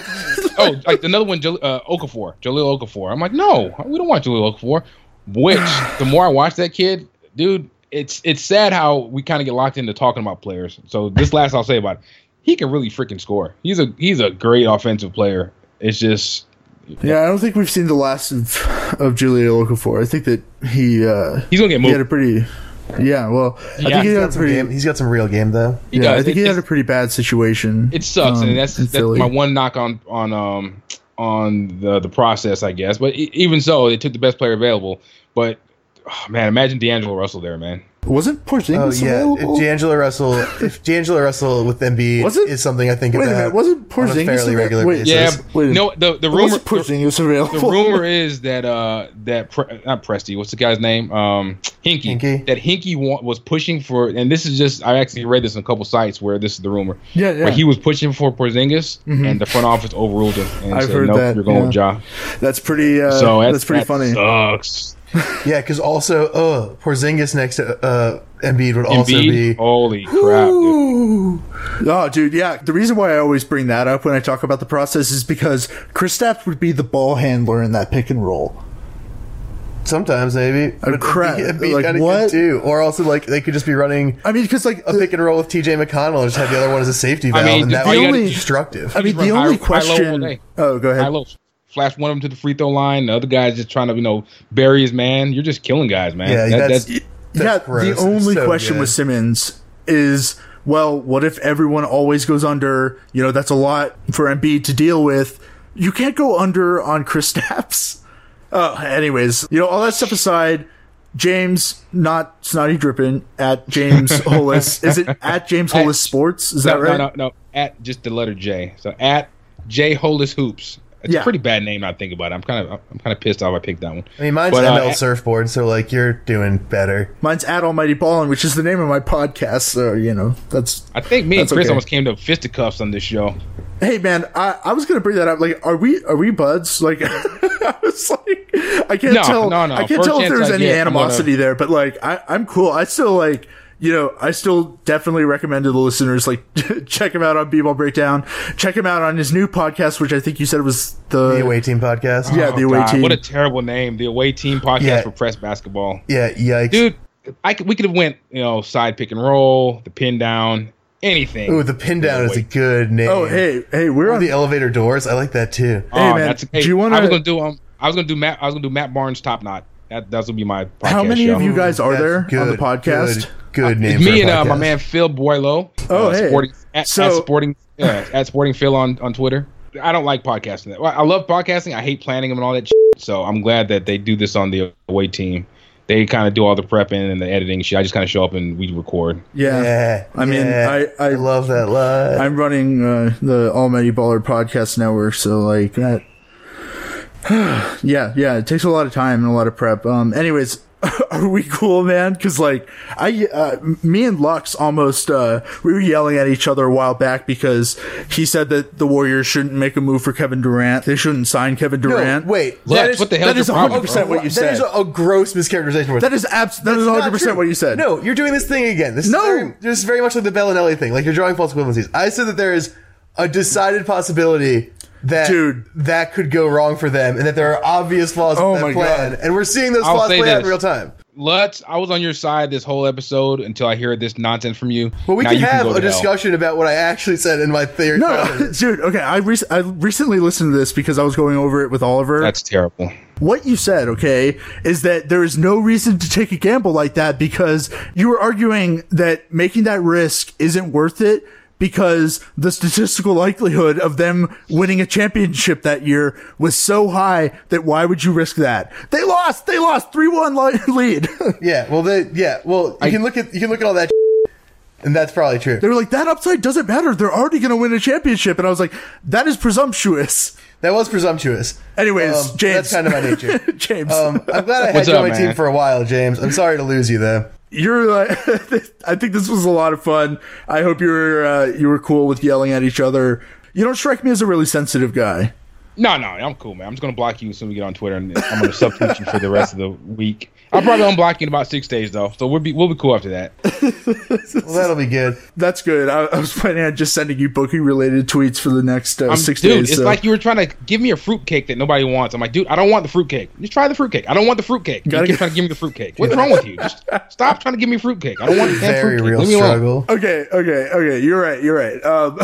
oh, like another one, Jal- uh, Okafor, Jahlil Okafor. I'm like, no, we don't want Jahlil Okafor. Which the more I watch that kid, dude, it's it's sad how we kind of get locked into talking about players. So this last I'll say about it, he can really freaking score. He's a he's a great offensive player. It's just. Yeah, I don't think we've seen the last of of Jahlil Okafor. I think that he uh, he's gonna get moved. He had a pretty, yeah. Well, yeah, I think he he's had got a some pretty. game. He's got some real game though. He yeah, does. I think it, he had a pretty bad situation. It sucks, um, and that's that's Philly. my one knock on on um on the the process, I guess. But e- even so, they took the best player available. But oh, man, imagine D'Angelo Russell there, man. Wasn't Porzingis Oh yeah, available? if D'Angelo Russell, if D'Angelo Russell with Embiid Was it- is something I think Wait a about. minute, wasn't on a Porzingis fairly avail- regular wait, basis. Yeah, Wait a no, the the rumor Wasn't Porzingis available? the rumor is that uh that Pre- not Presti, what's the guy's name? Um, Hinkie. Hinkie? That Hinkie wa- was pushing for, and this is just I actually read this on a couple sites where this is the rumor. Yeah, yeah. Where he was pushing for Porzingis, Mhm. and the front office overruled him and I've said, heard "Nope, that, you're going yeah. with Ja." That's pretty. Uh, So that's, that's pretty that funny. Sucks. Yeah, because also, oh, Porzingis next to uh, Embiid would also Embiid? be. Holy crap, dude. Oh, dude, yeah. The reason why I always bring that up when I talk about the process is because Kristaps would be the ball handler in that pick and roll. Sometimes, maybe. Oh, crap. It'd be Like, kind of what? good, too. Or also, like, they could just be running I mean, because, like, a pick and roll with T J McConnell and just have the other one as a safety valve, mean, and that the would only- be destructive. I mean, Just the run only high- high-low all question. day. Oh, go ahead. High low. Flash one of them to the free throw line. The other guy's just trying to, you know, bury his man. You're just killing guys, man. Yeah, That- that's- that's, Yeah, That's gross. the It's only so question good. with Simmons is, well, what if everyone always goes under? You know, that's a lot for Embiid to deal with. You can't go under on Kristaps. Uh, anyways, you know, all that stuff aside, James, not Snotty Drippin, at James Hollis. Is it at James At- Hollis Sports? Is no, that right? no, no, no. At just the letter J. So at J Hollis Hoops. It's Yeah. a pretty bad name now I think about it. I'm kind of I'm kind of pissed off I picked that one. I mean, mine's But, uh, M L at- Surfboard, so, like, you're doing better. Mine's at Almighty Ballin', which is the name of my podcast. So, you know, that's. I think me and That's Chris okay. almost came to fisticuffs on this show. Hey man, I, I was gonna bring that up. Like, are we are we buds? Like, I was like, I can't No, tell. no, no. I can't First tell if chance there's I any get, I'm gonna- animosity there. But like, I, I'm cool. I still like, you know, I still definitely recommend to the listeners, like, check him out on B-Ball Breakdown. Check him out on his new podcast, which I think you said was the, The Away Team podcast. Yeah, the Away God, Team. What a terrible name. The Away Team podcast Yeah. for press basketball. Yeah, yikes. Dude, I could, we could have went, you know, side pick and roll, the pin down, anything. Ooh, the pin down Yeah, is a wait. good name. Oh, hey, hey, we're Or on the elevator doors. I like that, too. Oh, Hey, man, that's, hey, do you wanna- I was gonna do um, I was gonna do Matt. I was gonna do Matt Barnes Top Knot. That that's gonna be my podcast How many show. of you guys are That's there on the good, podcast? Good, good name It's for me a and uh, my podcast. man Phil Boileau. Oh, uh, hey. Sporting, at, So- at sporting yeah, at sporting Phil on, on Twitter. I don't like podcasting. Well, I love podcasting. I hate planning them and all that. Shit. So I'm glad that they do this on the Away Team. They kind of do all the prepping and the editing shit. I just kind of show up and we record. Yeah. Yeah, I mean, yeah. I, I, love that line. I'm running uh, the Almighty Baller Podcast Network, so like that. yeah, yeah, it takes a lot of time and a lot of prep. Um, anyways, are we cool, man? Because like I, uh, me and Lux almost uh, we were yelling at each other a while back because he said that the Warriors shouldn't make a move for Kevin Durant. They shouldn't sign Kevin Durant. No, wait. Look, that is, what the hell that is is your problem, one hundred percent bro? what you that said. is a, a gross mischaracterization. That is abs- That is one hundred percent what you said. No, you're doing this thing again. This No. is very, this is very much like the Bellinelli thing. Like, you're drawing false equivalencies. I said that there is a decided possibility that Dude. that could go wrong for them, and that there are obvious flaws Oh with that my plan, God. and we're seeing those I'll flaws say play out in this. real time. Lutz, I was on your side this whole episode until I hear this nonsense from you. But we Now can you have go a to hell. discussion about what I actually said in my theory. No, dude. Okay, I rec- I recently listened to this because I was going over it with Oliver. That's terrible. What you said, okay, is that there is no reason to take a gamble like that because you were arguing that making that risk isn't worth it because the statistical likelihood of them winning a championship that year was so high that why would you risk that? They lost. They lost three one lead. Yeah, well, they, yeah, well, you I- can look at you can look at all that, and that's probably true. They were like, that upside doesn't matter. They're already going to win a championship. And I was like, that is presumptuous. That was presumptuous. Anyways, Um, James. that's kind of my nature. James. Um, I'm glad I had What's you up, on my man? team for a while, James. I'm sorry to lose you, though. You're like, I think this was a lot of fun. I hope you were uh, you were cool with yelling at each other. You don't strike me as a really sensitive guy. No, no, I'm cool, man. I'm just gonna block you as soon as we get on Twitter, and I'm gonna subtweet you for the rest of the week. I'll probably unblock you in about six days, though, so we'll be we'll be cool after that. Well, that'll be good. That's good. I, I was planning on just sending you booking related tweets for the next uh, I'm, six dude, days. it's so. like you were trying to give me a fruitcake that nobody wants. I'm like, dude, I don't want the fruitcake. Just try the fruitcake. I don't want the fruitcake. You Gotta keep get- trying to give me the fruitcake. What's wrong with you? Just stop trying to give me fruitcake. I don't want the damn Very fruitcake. real Leave me alone. struggle. Okay, okay, okay. You're right. You're right. Um,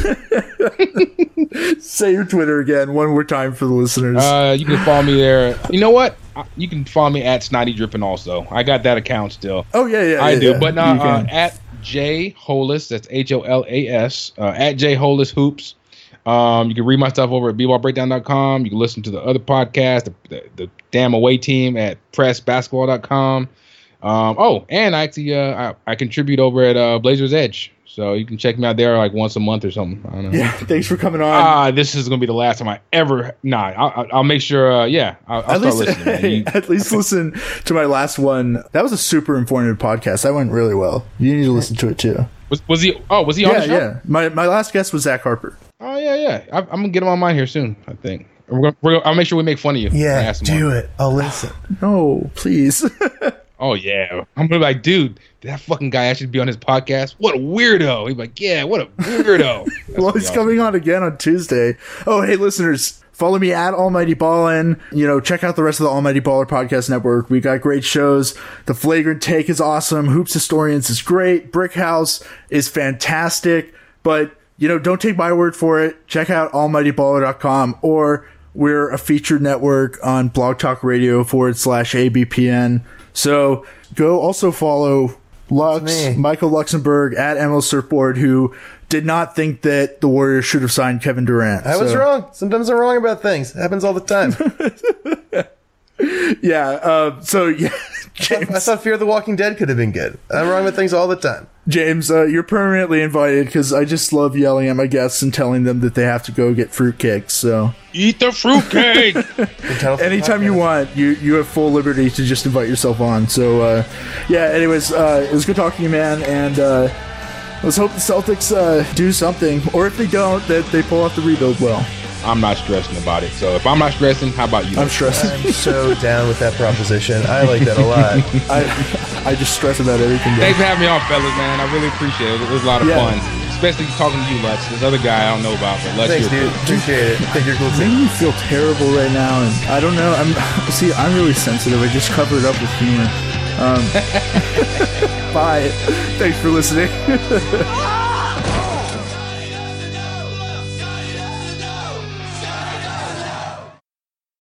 say your Twitter again one more time for the listeners. Uh, you can follow me there. You know what? Uh, You can follow me at Snotty Drippin also. I got that account still. oh yeah, yeah. I yeah, do, yeah. but no, You uh, can. at J Holis, that's H O L A S, uh, at J Holis Hoops. Um, you can read my stuff over at b ball breakdown dot com. You can listen to the other podcast, the, the, the Damn Away Team at press basketball dot com. Um, oh, and I actually uh, I, I contribute over at uh, Blazers Edge, so you can check me out there like once a month or something. I don't know. Yeah, thanks for coming on. Ah, this is gonna be the last time I ever. Nah, I'll, I'll make sure. Uh, yeah, I'll, I'll at start least, listening. man. You- at least listen to my last one. That was a super informative podcast. That went really well. You need to listen to it too. was, was he? Oh, was he on Yeah, the show? yeah. My my last guest was Zach Harper. Oh yeah, yeah. I, I'm gonna get him on mine here soon. I think. We're gonna, we're gonna, I'll make sure we make fun of you. Yeah, do it. I'll listen. No, please. Oh, yeah. I'm going to be like, dude, did that fucking guy actually be on his podcast? What a weirdo. He'd be like, yeah, what a weirdo. Well, he's awesome. Coming on again on Tuesday. Oh, hey, listeners, follow me at Almighty Ballin. You know, check out the rest of the Almighty Baller Podcast Network. We got great shows. The Flagrant Take is awesome. Hoops Historians is great. Brick House is fantastic. But, you know, don't take my word for it. Check out almighty baller dot com, or we're a featured network on Blog Talk Radio forward slash A B P N. So go also follow Lux, Michael Luxembourg at M L Surfboard, who did not think that the Warriors should have signed Kevin Durant. I so. was wrong. Sometimes I'm wrong about things. It happens all the time. yeah. Uh, so yeah, James. I thought Fear the Walking Dead could have been good. I'm wrong with things all the time. James, uh, you're permanently invited because I just love yelling at my guests and telling them that they have to go get fruitcakes. So eat the fruitcake. Anytime you want, you you have full liberty to just invite yourself on. So uh, yeah. Anyways, uh, it was good talking to you, man, and uh, let's hope the Celtics uh, do something, or if they don't, that they pull off the rebuild well. I'm not stressing about it. So if I'm not stressing, how about you? I'm stressing. I'm so down with that proposition. I like that a lot. I I just stress about everything. Thanks for having me on, fellas, man. I really appreciate it. It was a lot of yeah. fun. Especially talking to you, Lutz. This other guy I don't know about, but Lutz, thanks, dude. Cool. Appreciate it. I think you're cool too. Making me feel terrible right now, and I don't know. I'm see. I'm really sensitive. I just cover it up with humor. Um, bye. Thanks for listening.